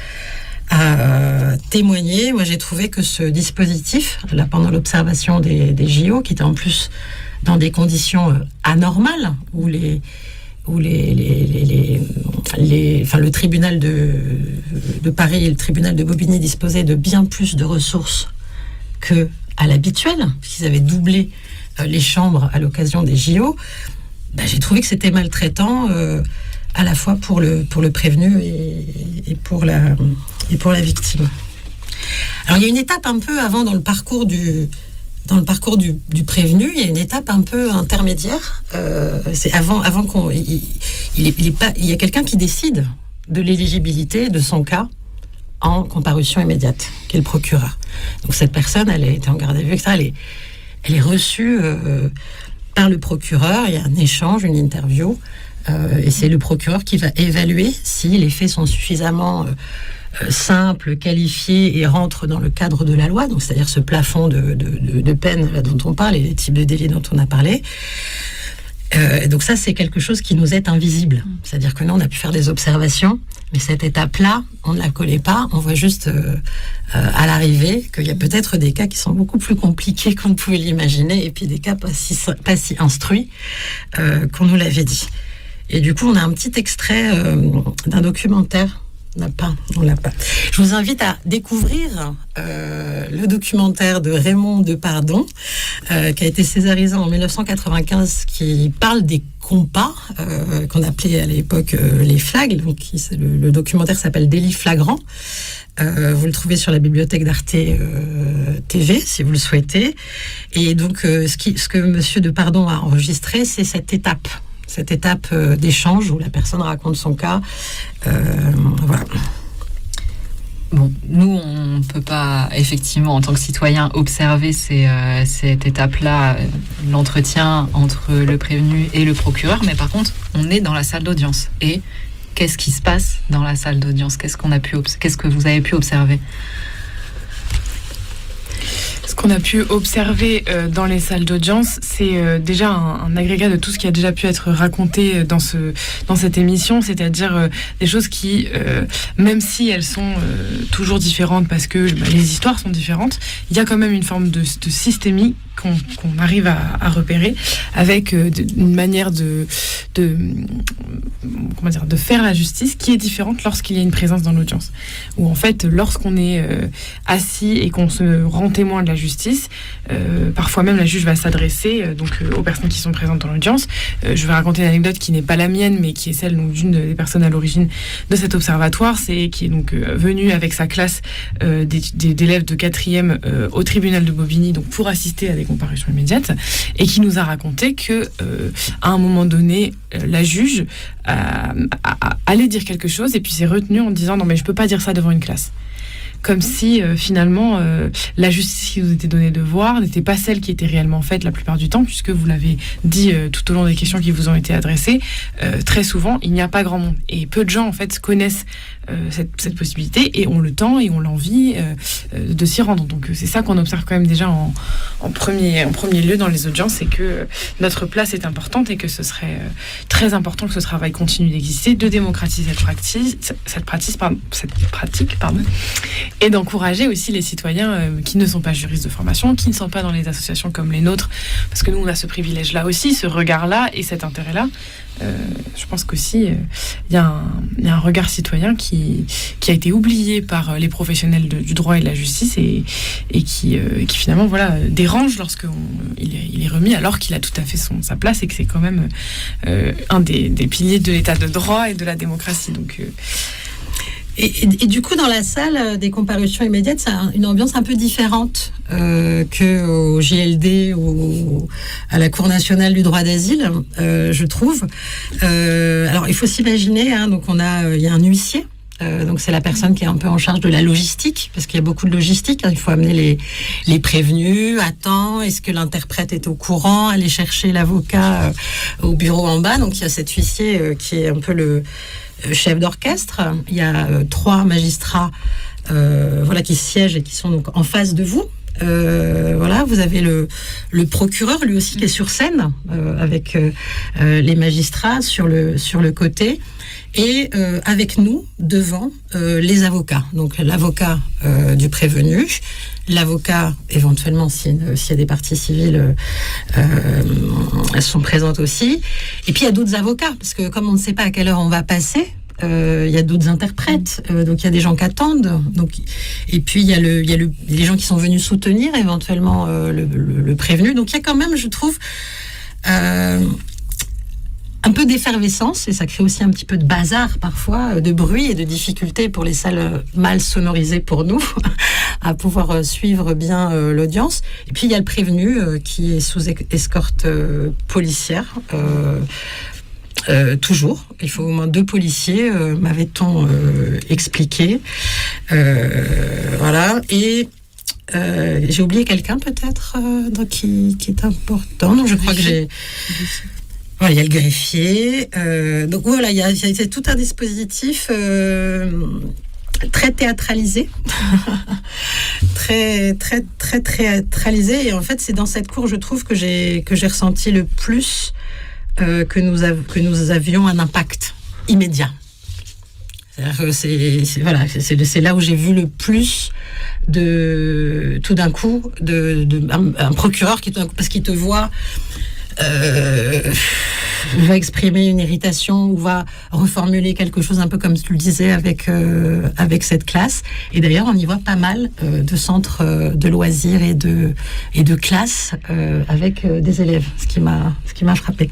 à témoigner. Moi, j'ai trouvé que ce dispositif, là, pendant l'observation des JO, qui était en plus dans des conditions anormales, où le tribunal de Paris et le tribunal de Bobigny disposaient de bien plus de ressources que à l'habituel, puisqu'ils avaient doublé les chambres à l'occasion des JO. J'ai trouvé que c'était maltraitant à la fois pour le prévenu et pour la victime. Alors il y a une étape un peu avant dans le parcours du prévenu, il y a une étape un peu intermédiaire. C'est avant qu'on... Il y a quelqu'un qui décide de l'éligibilité de son cas en comparution immédiate, qui est le procureur. Donc cette personne, elle était en garde à vue, elle est reçue par le procureur, il y a un échange, une interview, et c'est le procureur qui va évaluer si les faits sont suffisamment... simple, qualifié et rentre dans le cadre de la loi, donc c'est-à-dire ce plafond de peine là, dont on parle et les types de délits dont on a parlé. Donc ça, c'est quelque chose qui nous est invisible. C'est-à-dire que nous, on a pu faire des observations, mais cette étape-là, on ne la connaît pas. On voit juste à l'arrivée qu'il y a peut-être des cas qui sont beaucoup plus compliqués qu'on ne pouvait l'imaginer, et puis des cas pas si instruits qu'on nous l'avait dit. Et du coup, on a un petit extrait d'un documentaire. On l'a pas. Je vous invite à découvrir le documentaire de Raymond Depardon, qui a été césarisé en 1995, qui parle des compas, qu'on appelait à l'époque les flags. Donc, le documentaire s'appelle Délit flagrant. Vous le trouvez sur la bibliothèque d'Arte TV, si vous le souhaitez. Et donc, ce que Monsieur Depardon a enregistré, c'est cette étape d'échange où la personne raconte son cas. Voilà. Bon, nous, on ne peut pas, effectivement, en tant que citoyen, observer cette étape-là, l'entretien entre le prévenu et le procureur, mais par contre, on est dans la salle d'audience. Et qu'est-ce qui se passe dans la salle d'audience? Qu'est-ce que vous avez pu observer? Ce qu'on a pu observer dans les salles d'audience, c'est déjà un agrégat de tout ce qui a déjà pu être raconté dans cette émission, c'est-à-dire des choses qui, même si elles sont toujours différentes parce que les histoires sont différentes, il y a quand même une forme de systémie qu'on arrive à repérer avec une manière de de faire la justice qui est différente lorsqu'il y a une présence dans l'audience. Où en fait, lorsqu'on est assis et qu'on se rend témoin de la justice, parfois même la juge va s'adresser aux personnes qui sont présentes dans l'audience. Je vais raconter une anecdote qui n'est pas la mienne, mais qui est celle d'une des personnes à l'origine de cet observatoire, qui est donc venue avec sa classe d'élèves de 4e au tribunal de Bobigny, donc pour assister à des comparutions immédiates, et qui nous a raconté que à un moment donné, la juge allait dire quelque chose et puis s'est retenue en disant non mais je peux pas dire ça devant une classe. Comme si finalement la justice qui vous était donnée de voir n'était pas celle qui était réellement faite la plupart du temps, puisque vous l'avez dit tout au long des questions qui vous ont été adressées, très souvent il n'y a pas grand monde. Et peu de gens en fait connaissent cette possibilité et ont le temps et ont l'envie de s'y rendre. Donc c'est ça qu'on observe quand même déjà en premier lieu dans les audiences, c'est que notre place est importante et que ce serait très important que ce travail continue d'exister, de démocratiser cette pratique, et d'encourager aussi les citoyens qui ne sont pas juristes de formation, qui ne sont pas dans les associations comme les nôtres, parce que nous on a ce privilège-là aussi, ce regard-là et cet intérêt-là. Je pense qu'aussi il y a un regard citoyen qui a été oublié par les professionnels du droit et de la justice et qui finalement dérange lorsqu'il est remis alors qu'il a tout à fait sa place et que c'est quand même un des piliers de l'état de droit et de la démocratie. Donc Et du coup, dans la salle des comparutions immédiates, c'est une ambiance un peu différente qu'au JLD ou à la Cour nationale du droit d'asile, je trouve. Alors, il faut s'imaginer, donc il y a un huissier. Donc c'est la personne qui est un peu en charge de la logistique, parce qu'il y a beaucoup de logistique. Il faut amener les prévenus à temps. Est-ce que l'interprète est au courant? Aller chercher l'avocat au bureau en bas. Donc il y a cet huissier qui est un peu le chef d'orchestre. Il y a 3 magistrats qui siègent et qui sont donc en face de vous. Vous avez le procureur, lui aussi, qui est sur scène avec les magistrats sur le côté. Et avec nous, devant, les avocats. Donc l'avocat du prévenu, l'avocat, éventuellement, s'il y a des parties civiles, elles sont présentes aussi. Et puis il y a d'autres avocats, parce que comme on ne sait pas à quelle heure on va passer, il y a d'autres interprètes, donc il y a des gens qui attendent. Et puis il y a les gens qui sont venus soutenir éventuellement le prévenu. Donc il y a quand même, je trouve, un peu d'effervescence, et ça crée aussi un petit peu de bazar parfois, de bruit et de difficulté pour les salles mal sonorisées pour nous à pouvoir suivre bien l'audience. Et puis il y a le prévenu qui est sous escorte policière. Toujours, il faut au moins 2 policiers, m'avait-on expliqué. Et j'ai oublié quelqu'un peut-être qui est important. Donc je crois que j'ai. Il y a le greffier. Donc voilà, il y a tout un dispositif très théâtralisé, très très très théâtralisé. Et en fait, c'est dans cette cour, je trouve, que j'ai ressenti le plus que nous avions un impact immédiat. C'est là où j'ai vu le plus tout d'un coup un procureur parce qu'il te voit va exprimer une irritation ou va reformuler quelque chose un peu comme tu le disais avec cette classe. Et d'ailleurs, on y voit pas mal de centres de loisirs et de classes avec des élèves, ce qui m'a frappé.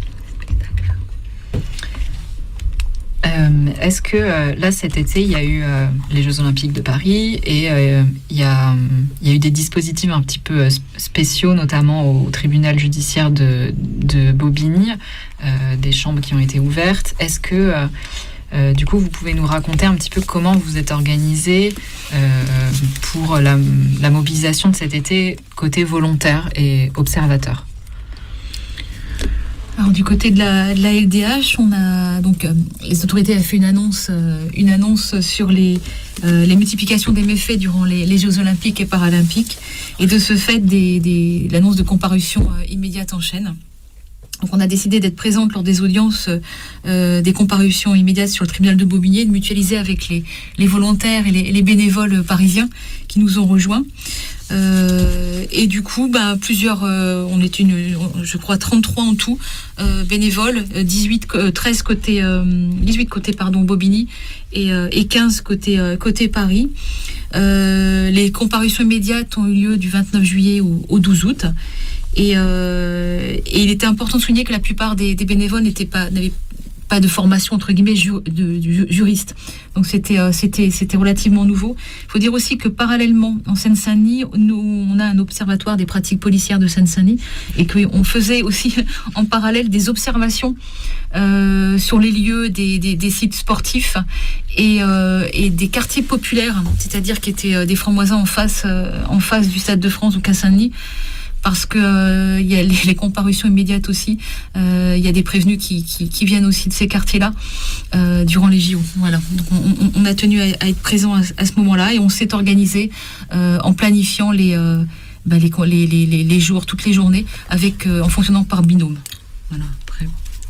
Est-ce que là, cet été, il y a eu les Jeux Olympiques de Paris et il y a eu des dispositifs un petit peu spéciaux, notamment au tribunal judiciaire de Bobigny, des chambres qui ont été ouvertes. Est-ce que, du coup, vous pouvez nous raconter un petit peu comment vous êtes organisé pour la mobilisation de cet été côté volontaire et observateur? Alors du côté de la LDH, on a donc les autorités ont fait une annonce sur les multiplications des méfaits durant les Jeux Olympiques et Paralympiques, et de ce fait l'annonce de comparution immédiate en chaîne. Donc on a décidé d'être présente lors des audiences des comparutions immédiates sur le tribunal de Bobigny, de mutualiser avec les volontaires et les bénévoles parisiens qui nous ont rejoints. Et du coup, plusieurs, on était je crois 33 en tout, bénévoles, 18 côté Bobigny et 15 côté Paris. Les comparutions immédiates ont eu lieu du 29 juillet au 12 août. Et il était important de souligner que la plupart des bénévoles n'avaient pas de formation entre guillemets de juriste. Donc c'était relativement nouveau. Il faut dire aussi que parallèlement en Seine-Saint-Denis, nous on a un observatoire des pratiques policières de Seine-Saint-Denis et qu'on faisait aussi en parallèle des observations sur les lieux des sites sportifs et des quartiers populaires, c'est-à-dire qui étaient des Francs-Moisins en face du Stade de France ou qu'à Saint-Denis. Parce que il y a les comparutions immédiates aussi. Il y a des prévenus qui viennent aussi de ces quartiers-là durant les JO. Voilà. Donc on a tenu à être présent à ce moment-là et on s'est organisé en planifiant les jours, toutes les journées, en fonctionnant par binôme. Voilà. Après.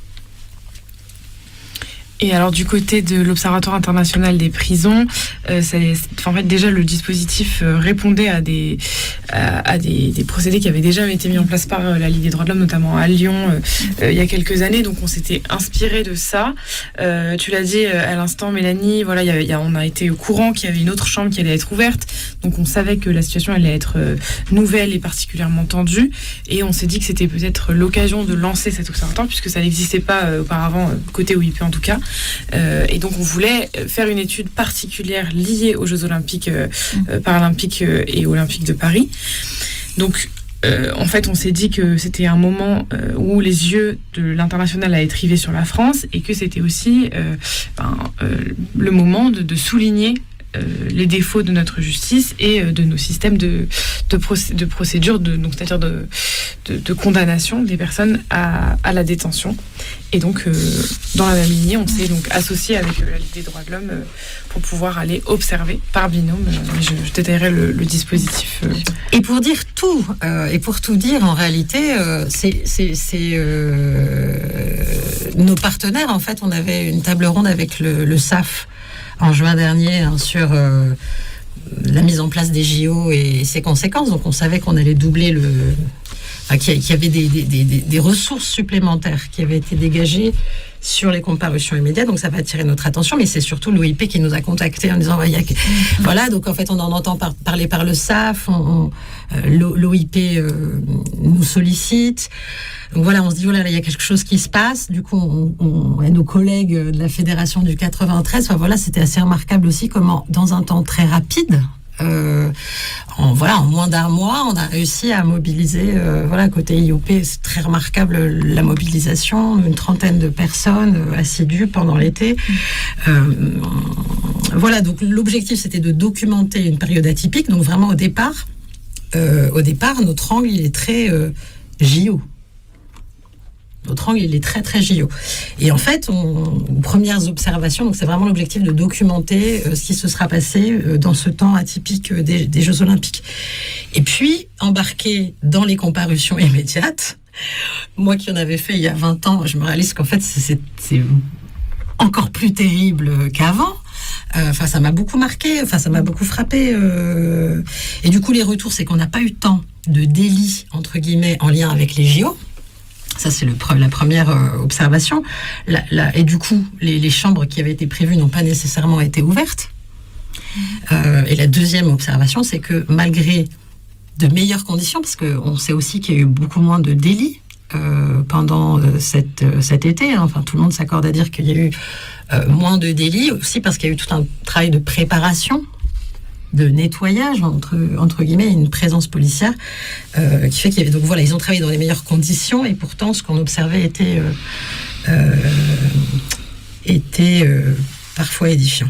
Et alors du côté de l'Observatoire international des prisons, en fait déjà le dispositif répondait à des procédés qui avaient déjà été mis en place par la Ligue des droits de l'homme, notamment à Lyon il y a quelques années. Donc on s'était inspiré de ça. Tu l'as dit à l'instant, Mélanie. Voilà, on a été au courant qu'il y avait une autre chambre qui allait être ouverte. Donc on savait que la situation allait être nouvelle et particulièrement tendue. Et on s'est dit que c'était peut-être l'occasion de lancer cet observatoire puisque ça n'existait pas auparavant côté OIP en tout cas. Et donc on voulait faire une étude particulière liée aux Jeux Olympiques, Paralympiques et Olympiques de Paris. Donc en fait on s'est dit que c'était un moment où les yeux de l'international allaient être rivés sur la France et que c'était aussi le moment de souligner les défauts de notre justice et de nos systèmes de procédure, donc c'est-à-dire de condamnation des personnes à la détention. Et donc, dans la même lignée, on s'est donc associé avec la Ligue des droits de l'homme pour pouvoir aller observer par binôme. Je détaillerai le dispositif. Et pour dire tout, en réalité, c'est nos partenaires. En fait, on avait une table ronde avec le SAF en juin dernier sur la mise en place des JO et ses conséquences. Donc on savait qu'on allait doubler qu'il y avait des ressources supplémentaires qui avaient été dégagées sur les comparutions immédiates, donc ça va attirer notre attention, mais c'est surtout l'OIP qui nous a contactés en disant voilà, donc en fait on en entend parler par le SAF, l'OIP nous sollicite, donc voilà, on se dit il y a quelque chose qui se passe. Du coup on nos collègues de la fédération du 93, voilà, c'était assez remarquable aussi comment dans un temps très rapide, en moins d'un mois, on a réussi à mobiliser, côté IOP, c'est très remarquable la mobilisation, une trentaine de personnes assidues pendant l'été. Donc l'objectif c'était de documenter une période atypique, donc vraiment au départ, notre angle il est très JO. Notre angle, il est très, très JO. Et en fait, aux premières observations, donc c'est vraiment l'objectif de documenter ce qui se sera passé dans ce temps atypique des Jeux Olympiques. Et puis, embarquer dans les comparutions immédiates, moi qui en avais fait il y a 20 ans, je me réalise qu'en fait, c'est encore plus terrible qu'avant. Ça m'a beaucoup marqué, ça m'a beaucoup frappé. Et du coup, les retours, c'est qu'on n'a pas eu tant de délits, entre guillemets, en lien avec les JO. Ça, c'est la première observation. Et du coup, les chambres qui avaient été prévues n'ont pas nécessairement été ouvertes. Et la deuxième observation, c'est que malgré de meilleures conditions, parce qu'on sait aussi qu'il y a eu beaucoup moins de délits pendant cet été, tout le monde s'accorde à dire qu'il y a eu moins de délits, aussi parce qu'il y a eu tout un travail de préparation, de nettoyage, entre guillemets, une présence policière qui fait qu'il y avait... Donc voilà, ils ont travaillé dans les meilleures conditions et pourtant, ce qu'on observait était parfois édifiant.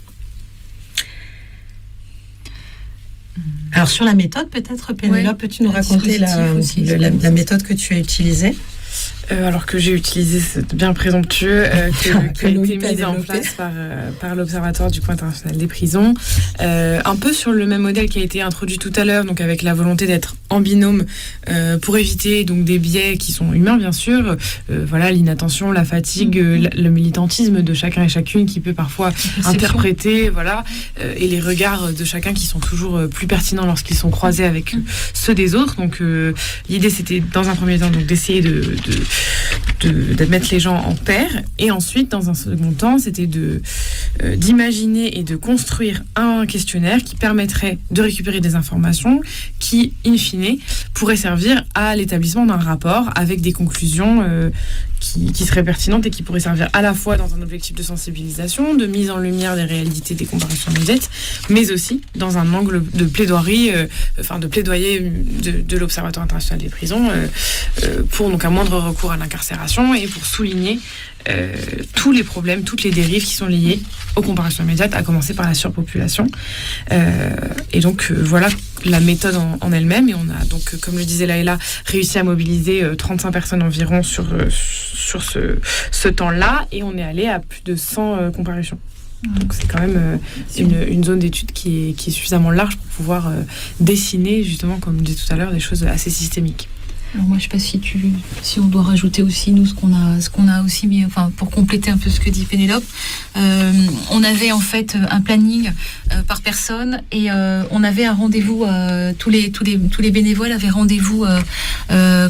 Alors, sur la méthode, peut-être, Pénélope, peux-tu nous raconter la méthode que tu as utilisée ? Alors que j'ai utilisé, c'est bien présomptueux, qui a été mise en place par l'Observatoire du Coût international des prisons. Un peu sur le même modèle qui a été introduit tout à l'heure, donc avec la volonté d'être en binôme pour éviter donc des biais qui sont humains, bien sûr. Voilà, l'inattention, la fatigue, le militantisme de chacun et chacune qui peut parfois interpréter, voilà, et les regards de chacun qui sont toujours plus pertinents lorsqu'ils sont croisés avec ceux des autres. Donc l'idée, c'était dans un premier temps donc d'essayer de mettre les gens en paire, et ensuite dans un second temps c'était d'imaginer et de construire un questionnaire qui permettrait de récupérer des informations qui in fine pourraient servir à l'établissement d'un rapport avec des conclusions qui seraient pertinentes et qui pourraient servir à la fois dans un objectif de sensibilisation, de mise en lumière des réalités des comparations immédiates, mais aussi dans un angle de plaidoirie, de plaidoyer de l'Observatoire international des prisons pour donc un moindre recours à l'incarcération et pour souligner tous les problèmes, toutes les dérives qui sont liées aux comparations immédiates, à commencer par la surpopulation. Et donc voilà la méthode en elle-même, et on a donc, comme le disait Laëla, réussi à mobiliser 35 personnes environ sur ce temps-là, et on est allé à plus de 100 comparutions. Donc c'est quand même une zone d'étude qui est suffisamment large pour pouvoir dessiner, justement, comme je disais tout à l'heure, des choses assez systémiques. Alors moi, je ne sais pas si on doit rajouter aussi, nous, ce qu'on a aussi mis, enfin, pour compléter un peu ce que dit Pénélope. On avait en fait un planning par personne, et on avait un rendez-vous, tous les bénévoles avaient rendez-vous à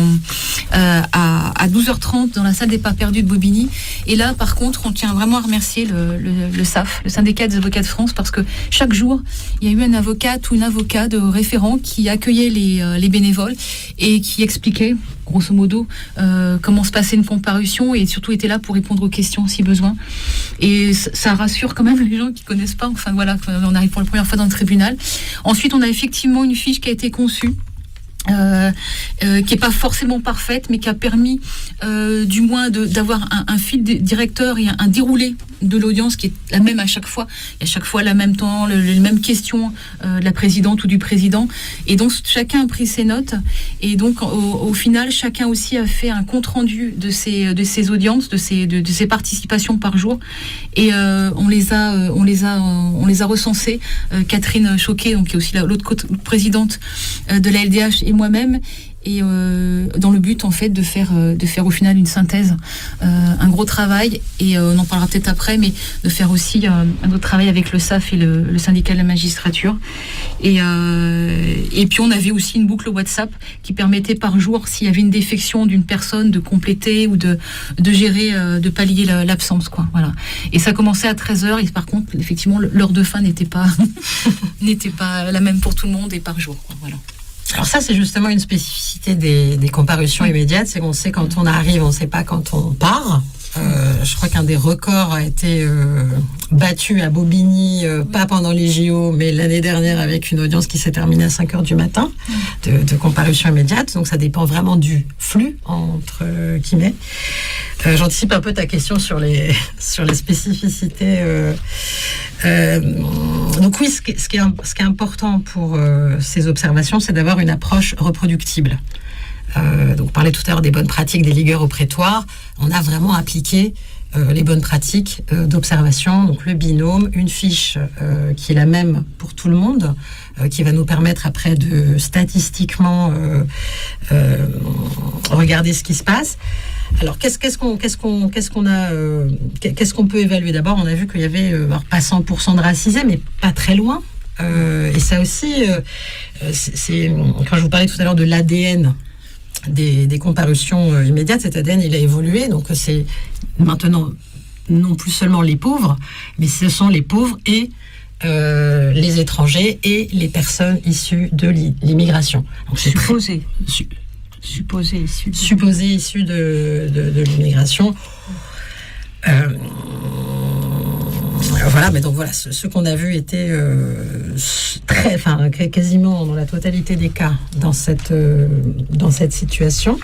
12h30 dans la salle des pas perdus de Bobigny. Et là, par contre, on tient vraiment à remercier le SAF, le syndicat des avocats de France, parce que chaque jour, il y a eu un avocat ou une avocat de référent qui accueillait les bénévoles et qui expliquait, grosso modo, comment se passait une comparution, et surtout était là pour répondre aux questions si besoin. Et ça rassure quand même les gens qui connaissent pas. Enfin voilà, on arrive pour la première fois dans le tribunal. Ensuite, on a effectivement une fiche qui a été conçue, qui est pas forcément parfaite, mais qui a permis du moins d'avoir un fil directeur et un déroulé de l'audience qui est la même à chaque fois. Il y a à chaque fois la même temps, les mêmes questions de la présidente ou du président. Et donc chacun a pris ses notes. Et donc au final, chacun aussi a fait un compte rendu de ses audiences, de ses participations par jour. Et on les a recensées. Catherine Choquet, donc qui est aussi l'autre présidente de la LDH, et moi-même. Et dans le but en fait de faire au final une synthèse, un gros travail, et on en parlera peut-être après, mais de faire aussi un autre travail avec le SAF et le syndicat de la magistrature. Et puis on avait aussi une boucle WhatsApp qui permettait par jour, s'il y avait une défection d'une personne, de compléter ou de gérer, de pallier l'absence, quoi. Voilà. Et ça commençait à 13h, et par contre effectivement l'heure de fin n'était pas la même pour tout le monde et par jour, quoi. Voilà. Alors ça, c'est justement une spécificité des comparutions immédiates, c'est qu'on sait quand on arrive, on ne sait pas quand on part. Je crois qu'un des records a été battu à Bobigny, pas pendant les JO, mais l'année dernière, avec une audience qui s'est terminée à 5h du matin de comparution immédiate. Donc ça dépend vraiment du flux, entre guillemets. J'anticipe un peu ta question sur les spécificités. Donc oui, ce qui est important pour ces observations, c'est d'avoir une approche reproductible. Donc on parlait tout à l'heure des bonnes pratiques des ligueurs au prétoire. On a vraiment appliqué les bonnes pratiques d'observation, donc le binôme, une fiche qui est la même pour tout le monde, qui va nous permettre après de statistiquement regarder ce qui se passe. Alors qu'est-ce qu'on peut évaluer? D'abord, on a vu qu'il y avait pas 100% de racisés, mais pas très loin. Et ça aussi, c'est quand je vous parlais tout à l'heure de l'ADN des comparutions immédiates, cet ADN il a évolué, donc c'est maintenant non plus seulement les pauvres, mais ce sont les pauvres et les étrangers et les personnes issues de l'immigration. Donc c'est supposés issus de l'immigration. Voilà, mais donc voilà, ce qu'on a vu était quasiment dans la totalité des cas dans cette situation.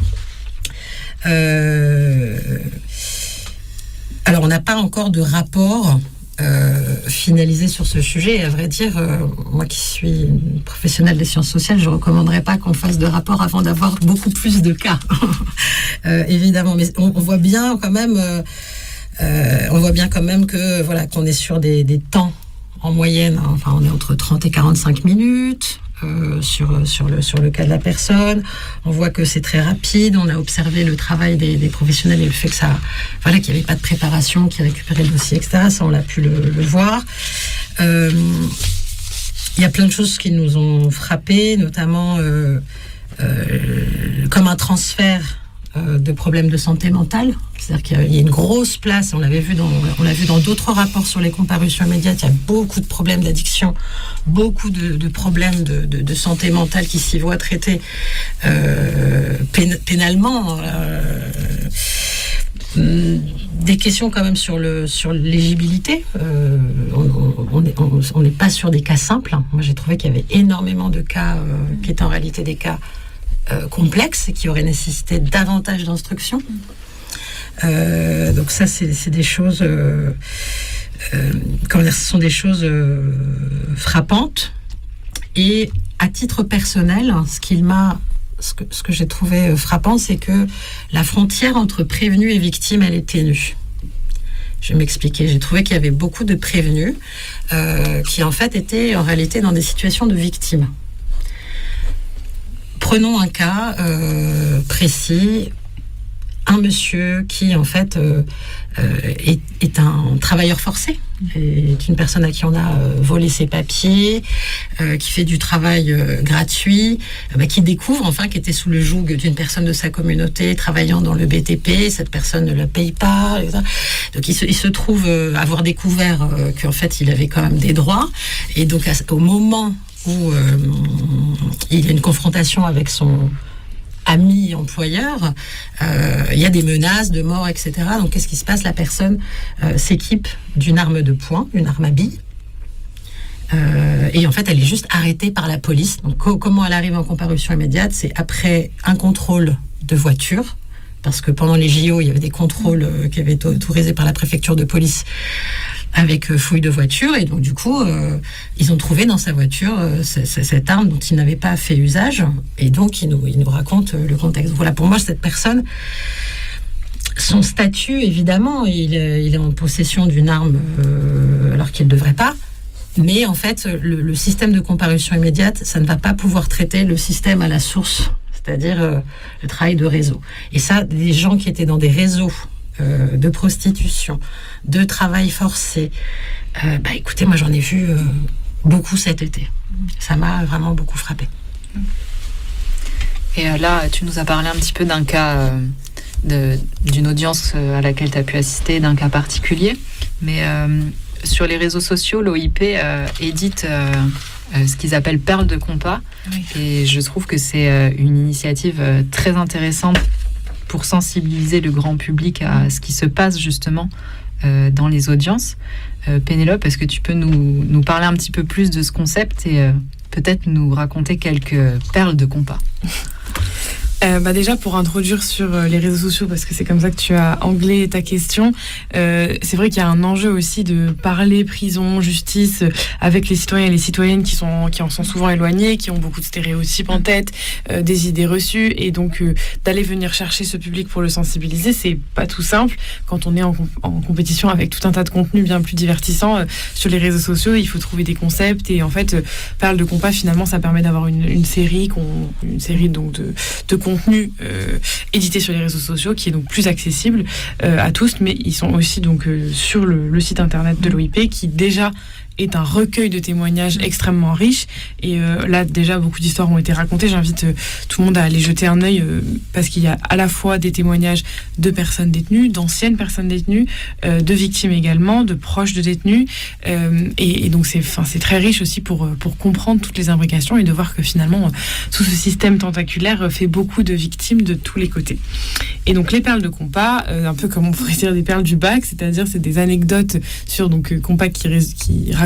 Alors, on n'a pas encore de rapport finaliser sur ce sujet. Et à vrai dire, moi qui suis une professionnelle des sciences sociales, je ne recommanderais pas qu'on fasse de rapport avant d'avoir beaucoup plus de cas. Évidemment, mais on voit bien quand même, que voilà, qu'on est sur des temps en moyenne. Enfin, on est entre 30 et 45 minutes. Sur le cas de la personne, on voit que c'est très rapide. On a observé le travail des professionnels et le fait que qu'il n'y avait pas de préparation, qu'ils récupéraient le dossier, etc. Ça, on a pu le voir. Il y a plein de choses qui nous ont frappés, notamment comme un transfert de problèmes de santé mentale. C'est-à-dire qu'il y a une grosse place, on l'a vu dans d'autres rapports sur les comparutions immédiates, il y a beaucoup de problèmes d'addiction, beaucoup de problèmes de santé mentale qui s'y voient traités pénalement. Des questions quand même sur l'éligibilité. On n'est pas sur des cas simples. Moi, j'ai trouvé qu'il y avait énormément de cas qui étaient en réalité des cas complexes et qui auraient nécessité davantage d'instruction. Donc ça, c'est des choses... ce sont des choses frappantes. Et à titre personnel, ce que j'ai trouvé frappant, c'est que la frontière entre prévenu et victime, elle est ténue. Je vais m'expliquer. J'ai trouvé qu'il y avait beaucoup de prévenus qui, en fait, étaient en réalité dans des situations de victimes. Prenons un cas précis. Un monsieur qui, en fait, est un travailleur forcé, est une personne à qui on a volé ses papiers, qui fait du travail gratuit, qui découvre, enfin, qu'il était sous le joug d'une personne de sa communauté travaillant dans le BTP. Cette personne ne le paye pas. Donc, il se trouve avoir découvert qu'en fait, il avait quand même des droits. Et donc, au moment où il y a une confrontation avec son ami employeur, il y a des menaces de mort, etc. Donc, qu'est-ce qui se passe? La personne s'équipe d'une arme de poing, une arme à billes, et en fait, elle est juste arrêtée par la police. Donc, comment elle arrive en comparution immédiate? C'est après un contrôle de voiture, parce que pendant les JO, il y avait des contrôles qui avaient été autorisés par la préfecture de police avec fouille de voiture, et donc du coup ils ont trouvé dans sa voiture cette arme dont il n'avait pas fait usage, et donc il nous raconte le contexte. Voilà, pour moi, cette personne, son statut, évidemment, il est en possession d'une arme alors qu'il ne devrait pas, mais en fait le système de comparution immédiate, ça ne va pas pouvoir traiter le système à la source, c'est-à-dire le travail de réseau. Et ça, des gens qui étaient dans des réseaux de prostitution, de travail forcé. Écoutez, moi j'en ai vu beaucoup cet été. Ça m'a vraiment beaucoup frappé. Et là, tu nous as parlé un petit peu d'un cas, d'une audience à laquelle tu as pu assister, d'un cas particulier. Mais sur les réseaux sociaux, l'OIP édite ce qu'ils appellent Perles de compas. Oui. Et je trouve que c'est une initiative très intéressante pour sensibiliser le grand public à ce qui se passe justement dans les audiences. Pénélope, est-ce que tu peux nous parler un petit peu plus de ce concept et peut-être nous raconter quelques perles de compas? Déjà, pour introduire sur les réseaux sociaux, parce que c'est comme ça que tu as anglais ta question, c'est vrai qu'il y a un enjeu aussi de parler prison, justice avec les citoyens et les citoyennes qui en sont souvent éloignés, qui ont beaucoup de stéréotypes en tête, des idées reçues, et donc d'aller venir chercher ce public pour le sensibiliser, c'est pas tout simple. Quand on est en compétition avec tout un tas de contenus bien plus divertissants sur les réseaux sociaux, il faut trouver des concepts, et en fait, Perles de compas, finalement, ça permet d'avoir une série donc de contenu édité sur les réseaux sociaux, qui est donc plus accessible à tous, mais ils sont aussi donc sur le site internet de l'OIP, qui déjà est un recueil de témoignages extrêmement riche, et là déjà beaucoup d'histoires ont été racontées. J'invite tout le monde à aller jeter un œil parce qu'il y a à la fois des témoignages de personnes détenues, d'anciennes personnes détenues, de victimes également, de proches de détenus, et donc c'est très riche aussi pour comprendre toutes les imbrications et de voir que finalement tout ce système tentaculaire fait beaucoup de victimes de tous les côtés. Et donc les perles de compas, un peu comme on pourrait dire des perles du bac, c'est-à-dire c'est des anecdotes sur donc compas qui racontent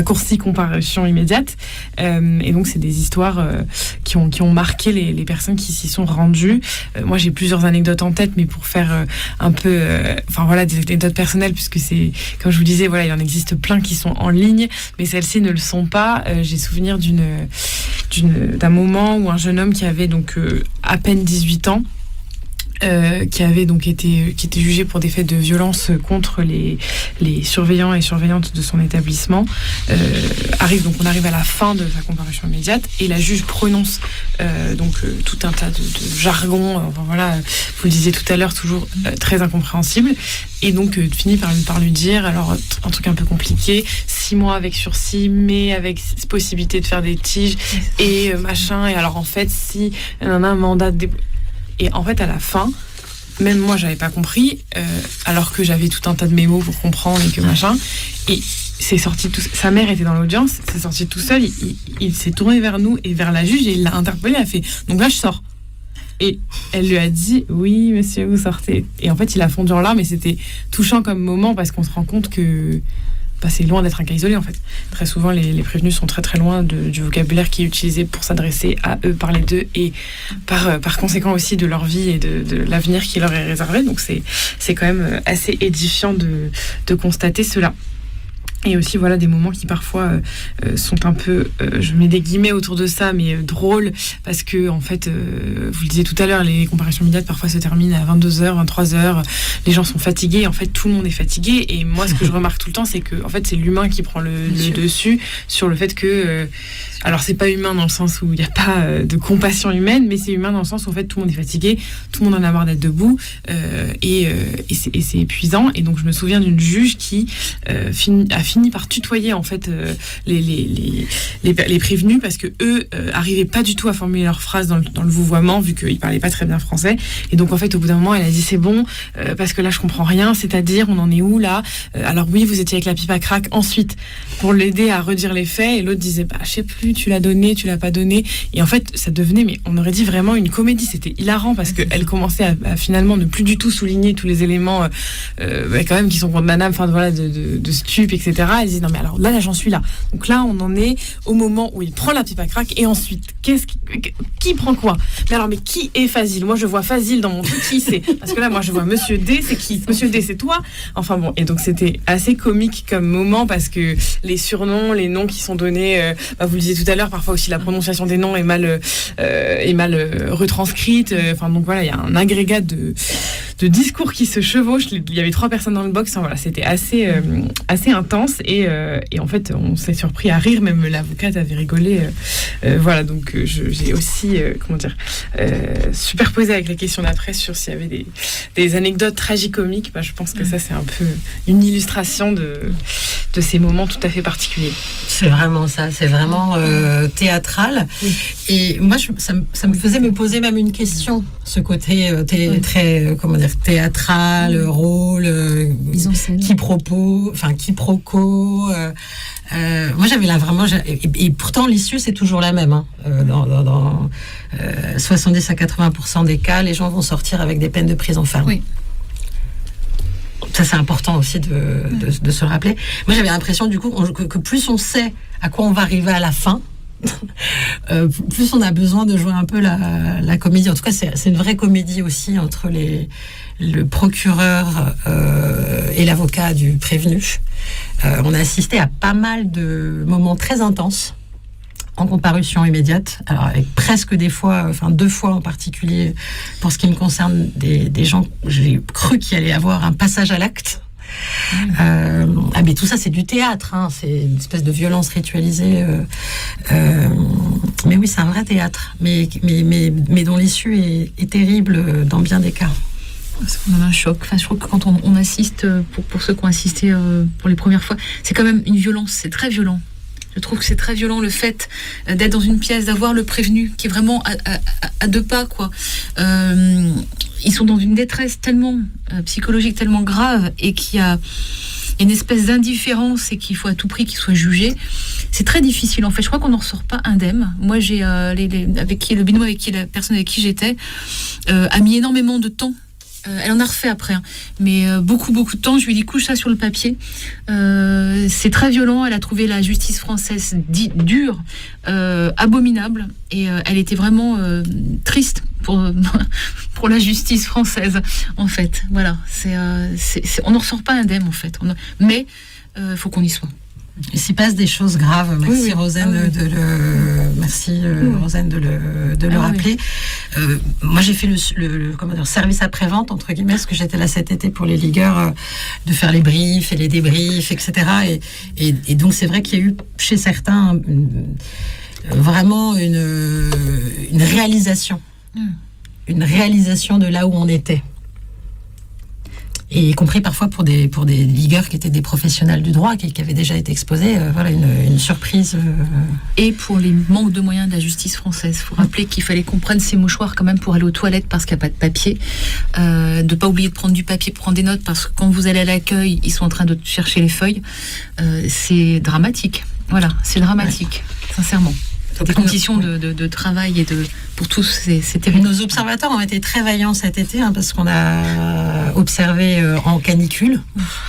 raccourci comparution immédiate. Et donc, c'est des histoires qui ont marqué les personnes qui s'y sont rendues. Moi, j'ai plusieurs anecdotes en tête, mais pour faire un peu... des anecdotes personnelles, puisque c'est, comme je vous disais, il en existe plein qui sont en ligne, mais celles-ci ne le sont pas. J'ai souvenir d'un moment où un jeune homme qui avait donc à peine 18 ans, qui était jugé pour des faits de violence contre les surveillants et surveillantes de son établissement, on arrive à la fin de sa comparution immédiate et la juge prononce tout un tas de jargon, vous le disiez tout à l'heure, toujours très incompréhensible, et donc finit par lui dire, alors un truc un peu compliqué, 6 mois avec sursis, mais avec possibilité de faire des tiges et machin, et alors en fait si on a un mandat de et en fait, à la fin, même moi, j'avais pas compris, alors que j'avais tout un tas de mémos pour comprendre et que machin. Et c'est sorti tout. Sa mère était dans l'audience, c'est sorti tout seul. Il s'est tourné vers nous et vers la juge et il l'a interpellé. Elle a fait donc là, je sors. Et elle lui a dit oui, monsieur, vous sortez. Et en fait, il a fondu en larmes et c'était touchant comme moment parce qu'on se rend compte que. C'est loin d'être un cas isolé en fait. Très souvent les prévenus sont très très loin du vocabulaire qui est utilisé pour s'adresser à eux, parler d'eux et par conséquent aussi de leur vie et de l'avenir qui leur est réservé. Donc c'est quand même assez édifiant de constater cela. Et aussi des moments qui parfois sont un peu, je mets des guillemets autour de ça, mais drôles, parce que en fait, vous le disiez tout à l'heure, les comparutions immédiates parfois se terminent à 22h, 23h, les gens sont fatigués, en fait tout le monde est fatigué, et moi ce que je remarque tout le temps, c'est que en fait c'est l'humain qui prend le dessus sur le fait que, alors c'est pas humain dans le sens où il n'y a pas de compassion humaine, mais c'est humain dans le sens où en fait tout le monde est fatigué, tout le monde en a marre d'être debout, et c'est épuisant. Et donc je me souviens d'une juge qui a fini par tutoyer en fait les prévenus parce que eux arrivaient pas du tout à formuler leurs phrases dans le vouvoiement vu qu'ils parlaient pas très bien français. Et donc en fait au bout d'un moment elle a dit c'est bon parce que là je comprends rien, c'est-à-dire on en est où là, alors oui vous étiez avec la pipe à crack, ensuite pour l'aider à redire les faits, et l'autre disait je sais plus, tu l'as donné, tu l'as pas donné, et en fait ça devenait, mais on aurait dit vraiment une comédie. C'était hilarant parce qu'elle commençait à finalement ne plus du tout souligner tous les éléments quand même qui sont contre madame, de stup, etc. Elle dit non mais alors là j'en suis là, donc là on en est au moment où il prend la pipe à crack, et ensuite qui prend quoi, mais qui est Fazil, moi je vois Fazil dans mon truc, qui c'est, parce que là moi je vois Monsieur D, c'est qui, Monsieur D c'est toi, enfin bon. Et donc c'était assez comique comme moment parce que les surnoms, les noms qui sont donnés, vous le disiez tout à l'heure, parfois aussi la prononciation des noms est mal retranscrite, donc il y a un agrégat de discours qui se chevauchent. Il y avait 3 personnes dans le box, c'était assez intense, et en fait on s'est surpris à rire, même l'avocate avait rigolé, donc j'ai aussi superposé avec la question d'après sur s'il y avait des anecdotes tragicomiques. Je pense que ça c'est un peu une illustration de ces moments tout à fait particuliers. C'est vraiment ça, c'est vraiment théâtral. Oui. Et moi ça me faisait me poser même une question, ce côté très théâtral, rôle, quiproquo. Moi j'avais là vraiment, et pourtant l'issue c'est toujours la même, dans 70 à 80% des cas, les gens vont sortir avec des peines de prison ferme. Oui. Ça c'est important aussi de se rappeler. Moi j'avais l'impression du coup que plus on sait à quoi on va arriver à la fin, plus on a besoin de jouer un peu la comédie. En tout cas c'est une vraie comédie aussi entre le procureur et l'avocat du prévenu. On a assisté à pas mal de moments très intenses en comparution immédiate, alors avec presque des fois, 2 fois en particulier, pour ce qui me concerne, des gens, j'ai cru qu'il allait y avoir un passage à l'acte. Mais tout ça c'est du théâtre, c'est une espèce de violence ritualisée, mais oui c'est un vrai théâtre, mais dont l'issue est terrible dans bien des cas. Parce qu'on a un choc. Je crois que quand on assiste, pour ceux qui ont assisté pour les premières fois, c'est quand même une violence, c'est très violent. Je trouve que c'est très violent le fait d'être dans une pièce, d'avoir le prévenu qui est vraiment à 2 pas, quoi. Ils sont dans une détresse tellement psychologique, tellement grave, et qu'il y a une espèce d'indifférence et qu'il faut à tout prix qu'ils soient jugés. C'est très difficile en fait. Je crois qu'on n'en ressort pas indemne. Moi, j'ai le binôme la personne avec qui j'étais a mis énormément de temps Elle en a refait après, hein. Mais beaucoup de temps. Je lui ai dit couche ça sur le papier. C'est très violent. Elle a trouvé la justice française dure, abominable, et elle était vraiment triste pour la justice française, en fait. Voilà, on n'en ressort pas indemne, en fait. Mais faut qu'on y soit. Il s'y passe des choses graves. Merci Rosaine Rosaine de le rappeler. Moi j'ai fait le service après-vente entre guillemets, parce que j'étais là cet été pour les ligueurs, de faire les briefs et les débriefs, etc. Et donc c'est vrai qu'il y a eu chez certains vraiment une réalisation. Une réalisation de là où on était. Et y compris parfois pour des ligueurs qui étaient des professionnels du droit, qui avaient déjà été exposés, voilà, une surprise. Et pour les manques de moyens de la justice française, il faut rappeler qu'il fallait qu'on prenne ses mouchoirs quand même pour aller aux toilettes parce qu'il n'y a pas de papier, de ne pas oublier de prendre du papier pour prendre des notes, parce que quand vous allez à l'accueil, ils sont en train de chercher les feuilles. C'est dramatique. Voilà, c'est dramatique, sincèrement. Des conditions de travail et pour tous, c'est terrible. Nos observateurs ont été très vaillants cet été, hein, parce qu'on a observé en canicule.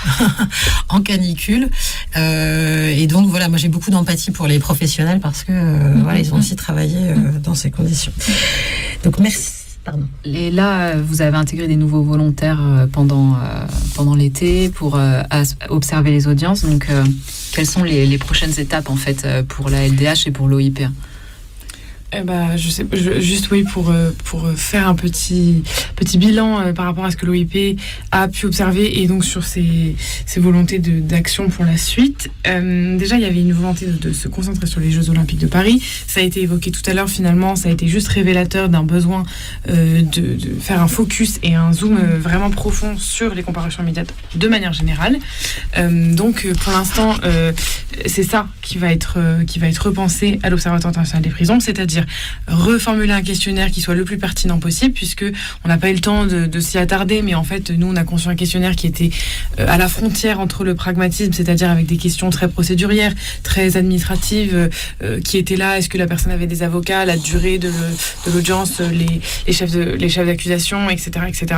Et donc voilà, moi j'ai beaucoup d'empathie pour les professionnels, parce que voilà, ils ont aussi travaillé dans ces conditions. Donc merci. Pardon. Et là, vous avez intégré des nouveaux volontaires pendant l'été pour observer les audiences. Donc, quelles sont les prochaines étapes en fait pour la LDH et pour l'OIP? Je sais, juste oui, pour faire un petit bilan par rapport à ce que l'OIP a pu observer, et donc sur ses volontés d'action pour la suite. Déjà, il y avait une volonté de se concentrer sur les Jeux Olympiques de Paris. Ça a été évoqué tout à l'heure. Finalement, ça a été juste révélateur d'un besoin de faire un focus et un zoom vraiment profond sur les comparutions immédiates de manière générale. Donc, pour l'instant, c'est ça qui va être repensé à l'Observatoire international des prisons, c'est-à-dire reformuler un questionnaire qui soit le plus pertinent possible, puisque on n'a pas eu le temps de s'y attarder, mais en fait nous on a conçu un questionnaire qui était à la frontière entre le pragmatisme, c'est-à-dire avec des questions très procédurières, très administratives, qui étaient là, est-ce que la personne avait des avocats, la durée de l'audience, les chefs d'accusation, etc.,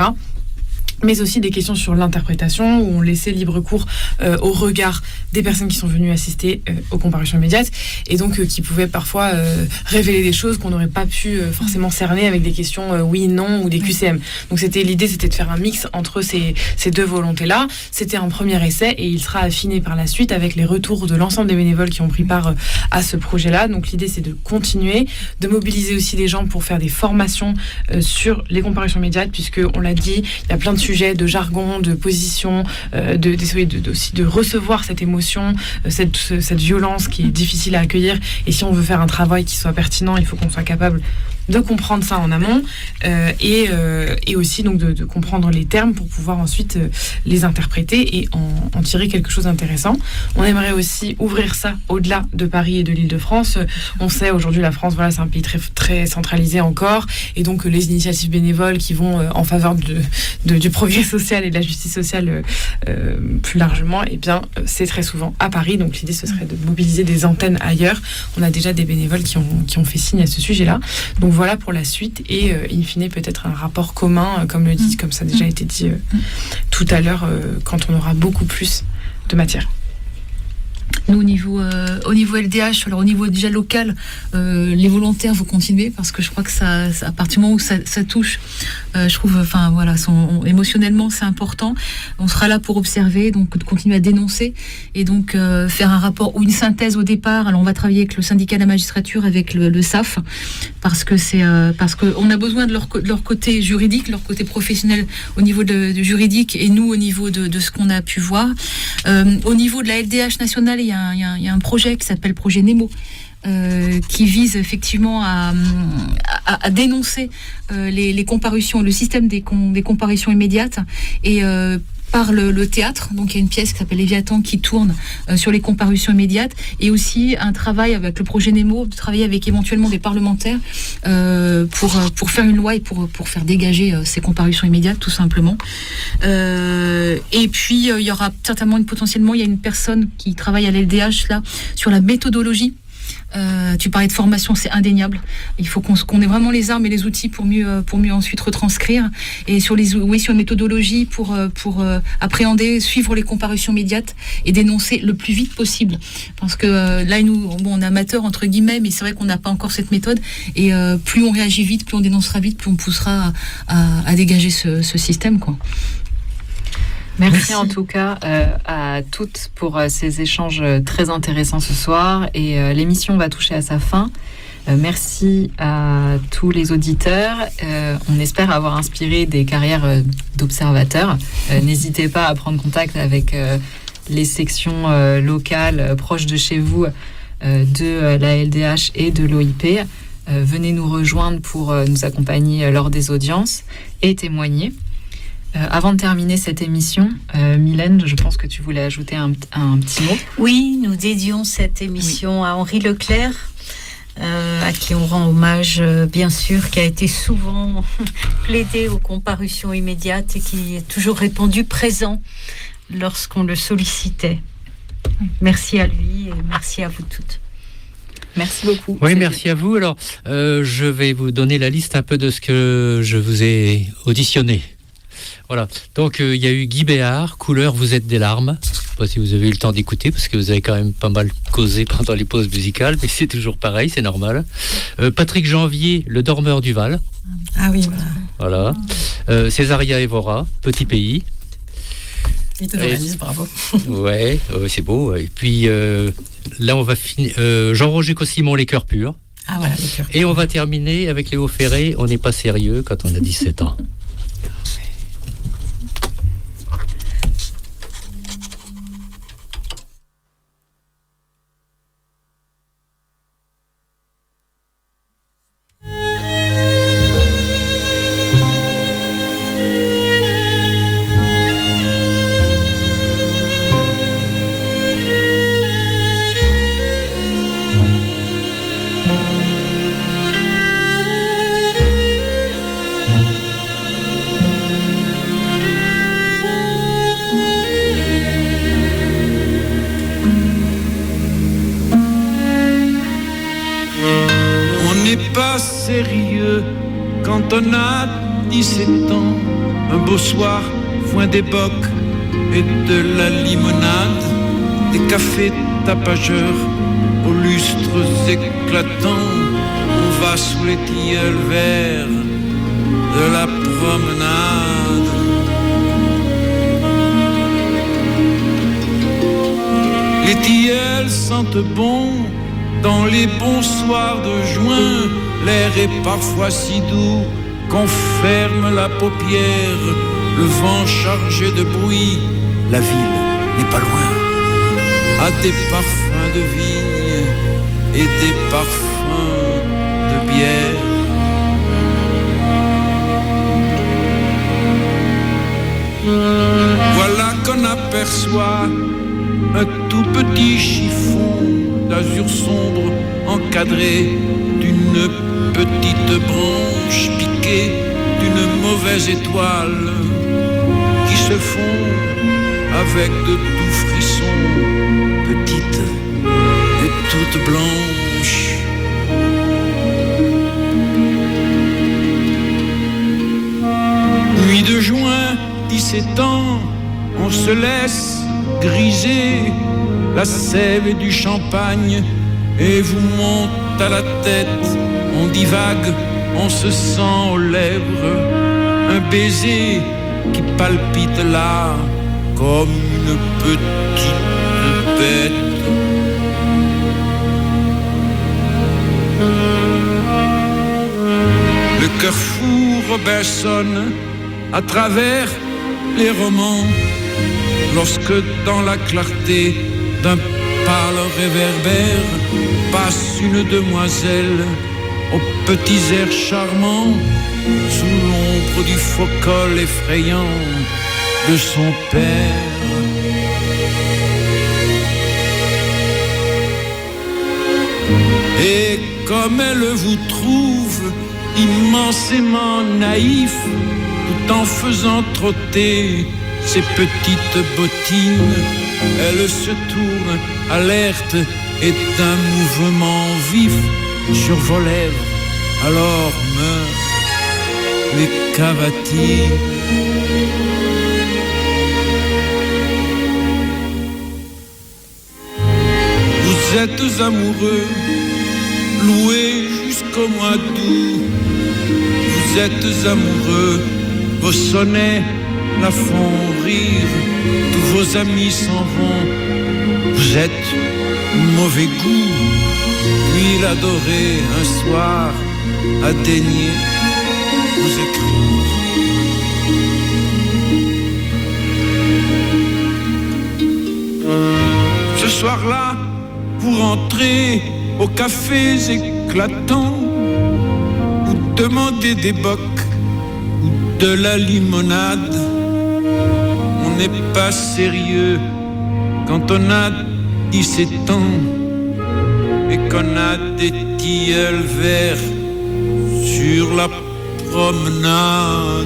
mais aussi des questions sur l'interprétation, où on laissait libre cours au regard des personnes qui sont venues assister aux comparutions immédiates, et donc qui pouvaient parfois révéler des choses qu'on n'aurait pas pu forcément cerner avec des questions oui, non, ou des QCM. Donc l'idée c'était de faire un mix entre ces deux volontés-là. C'était un premier essai, et il sera affiné par la suite avec les retours de l'ensemble des bénévoles qui ont pris part à ce projet-là. Donc l'idée c'est de continuer, de mobiliser aussi des gens pour faire des formations sur les comparutions immédiates, puisque on l'a dit, il y a plein de sujets de jargon, de position, aussi de recevoir cette émotion, cette violence qui est difficile à accueillir. Et si on veut faire un travail qui soit pertinent, il faut qu'on soit capable de comprendre ça en amont, et aussi donc de comprendre les termes pour pouvoir ensuite les interpréter et en tirer quelque chose d'intéressant. On aimerait aussi ouvrir ça au-delà de Paris et de l'Île-de-France. On sait aujourd'hui la France, voilà, c'est un pays très, très centralisé encore, et donc les initiatives bénévoles qui vont en faveur du progrès social et de la justice sociale plus largement, et bien c'est très souvent à Paris. Donc l'idée ce serait de mobiliser des antennes ailleurs. On a déjà des bénévoles qui ont fait signe à ce sujet-là. Donc voilà pour la suite, et in fine peut-être un rapport commun, comme ça a déjà été dit tout à l'heure, quand on aura beaucoup plus de matière. Nous, au niveau LDH, alors au niveau déjà local, les volontaires vont continuer, parce que je crois que ça à partir du moment où ça touche, je trouve, enfin voilà, émotionnellement c'est important. On sera là pour observer, donc de continuer à dénoncer, et donc faire un rapport ou une synthèse au départ. Alors on va travailler avec le syndicat de la magistrature, avec le SAF, parce que on a besoin de leur côté juridique, leur côté professionnel au niveau du juridique, et nous au niveau de ce qu'on a pu voir. Au niveau de la LDH nationale, il y a un projet qui s'appelle Projet Nemo, qui vise effectivement à dénoncer les comparutions, le système des comparutions immédiates, et par le théâtre. Donc il y a une pièce qui s'appelle Léviathan qui tourne sur les comparutions immédiates, et aussi un travail avec le projet Nemo, de travailler avec éventuellement des parlementaires pour faire une loi et pour faire dégager ces comparutions immédiates, tout simplement. Et puis il y aura certainement potentiellement il y a une personne qui travaille à l'LDH là sur la méthodologie Tu parlais de formation, c'est indéniable. Il faut qu'on ait vraiment les armes et les outils pour mieux ensuite retranscrire. Et sur une méthodologie pour appréhender, suivre les comparutions médiates et dénoncer le plus vite possible. Parce que là, on est amateur entre guillemets, mais c'est vrai qu'on n'a pas encore cette méthode. Et plus on réagit vite, plus on dénoncera vite, plus on poussera à dégager ce système, quoi. Merci en tout cas à toutes pour ces échanges très intéressants ce soir. Et l'émission va toucher à sa fin. Merci à tous les auditeurs. On espère avoir inspiré des carrières d'observateurs. N'hésitez pas à prendre contact avec les sections locales proches de chez vous de la LDH et de l'OIP. Venez nous rejoindre pour nous accompagner lors des audiences et témoigner. Avant de terminer cette émission, Mylène, je pense que tu voulais ajouter un petit mot. Oui, nous dédions cette émission à Henri Leclerc, à qui on rend hommage, bien sûr, qui a été souvent plaidé aux comparutions immédiates et qui a toujours répondu présent lorsqu'on le sollicitait. Merci à lui et merci à vous toutes. Merci beaucoup. Oui, merci à vous. Alors, je vais vous donner la liste un peu de ce que je vous ai auditionné. Voilà, donc il y a eu Guy Béard, Couleur, vous êtes des larmes. Je ne sais pas si vous avez eu le temps d'écouter, parce que vous avez quand même pas mal causé pendant les pauses musicales, mais c'est toujours pareil, c'est normal. Patrick Janvier, Le Dormeur du Val. Ah oui, voilà. Césaria Evora, Petit Pays. Bravo. Ouais, c'est beau. Et puis là, on va finir. Jean-Roger Cossimon, Les Cœurs Purs. Ah voilà, Les Cœurs Purs. Et on va terminer avec Léo Ferré, On n'est pas sérieux quand on a 17 ans. Quand on a 17 ans, un beau soir, foin des bocs et de la limonade, des cafés tapageurs aux lustres éclatants, on va sous les tilleuls verts de la promenade. Les tilleuls sentent bon dans les bons soirs de juin. L'air est parfois si doux qu'on ferme la paupière. Le vent chargé de bruit, la ville n'est pas loin. A des parfums de vigne et des parfums de bière. Voilà qu'on aperçoit un tout petit chiffon d'azur sombre encadré d'une petite branche piquée d'une mauvaise étoile qui se fond avec de doux frissons, petite et toute blanche. Nuit de juin, 17 ans, on se laisse griser la sève et du champagne et vous monte à la tête, on divague, on se sent aux lèvres un baiser qui palpite là comme une petite bête. Le cœur fou Robinson à travers les romans, lorsque dans la clarté d'un pâle réverbère passe une demoiselle aux petits airs charmants, sous l'ombre du faux col effrayant de son père. Et comme elle vous trouve immensément naïf, tout en faisant trotter ses petites bottines, elle se tourne alerte et d'un mouvement vif sur vos lèvres, alors meurent les cavatilles. Vous êtes amoureux, loués jusqu'au mois d'août. Vous êtes amoureux, vos sonnets la font rire. Tous vos amis s'en vont. Vous êtes mauvais goût, puis l'adorer un soir a daigné vous écrire. Ce soir-là, vous rentrez aux cafés éclatants, vous demandez des bocs ou de la limonade. On n'est pas sérieux quand on a 17 ans et qu'on a des tilleuls verts sur la promenade.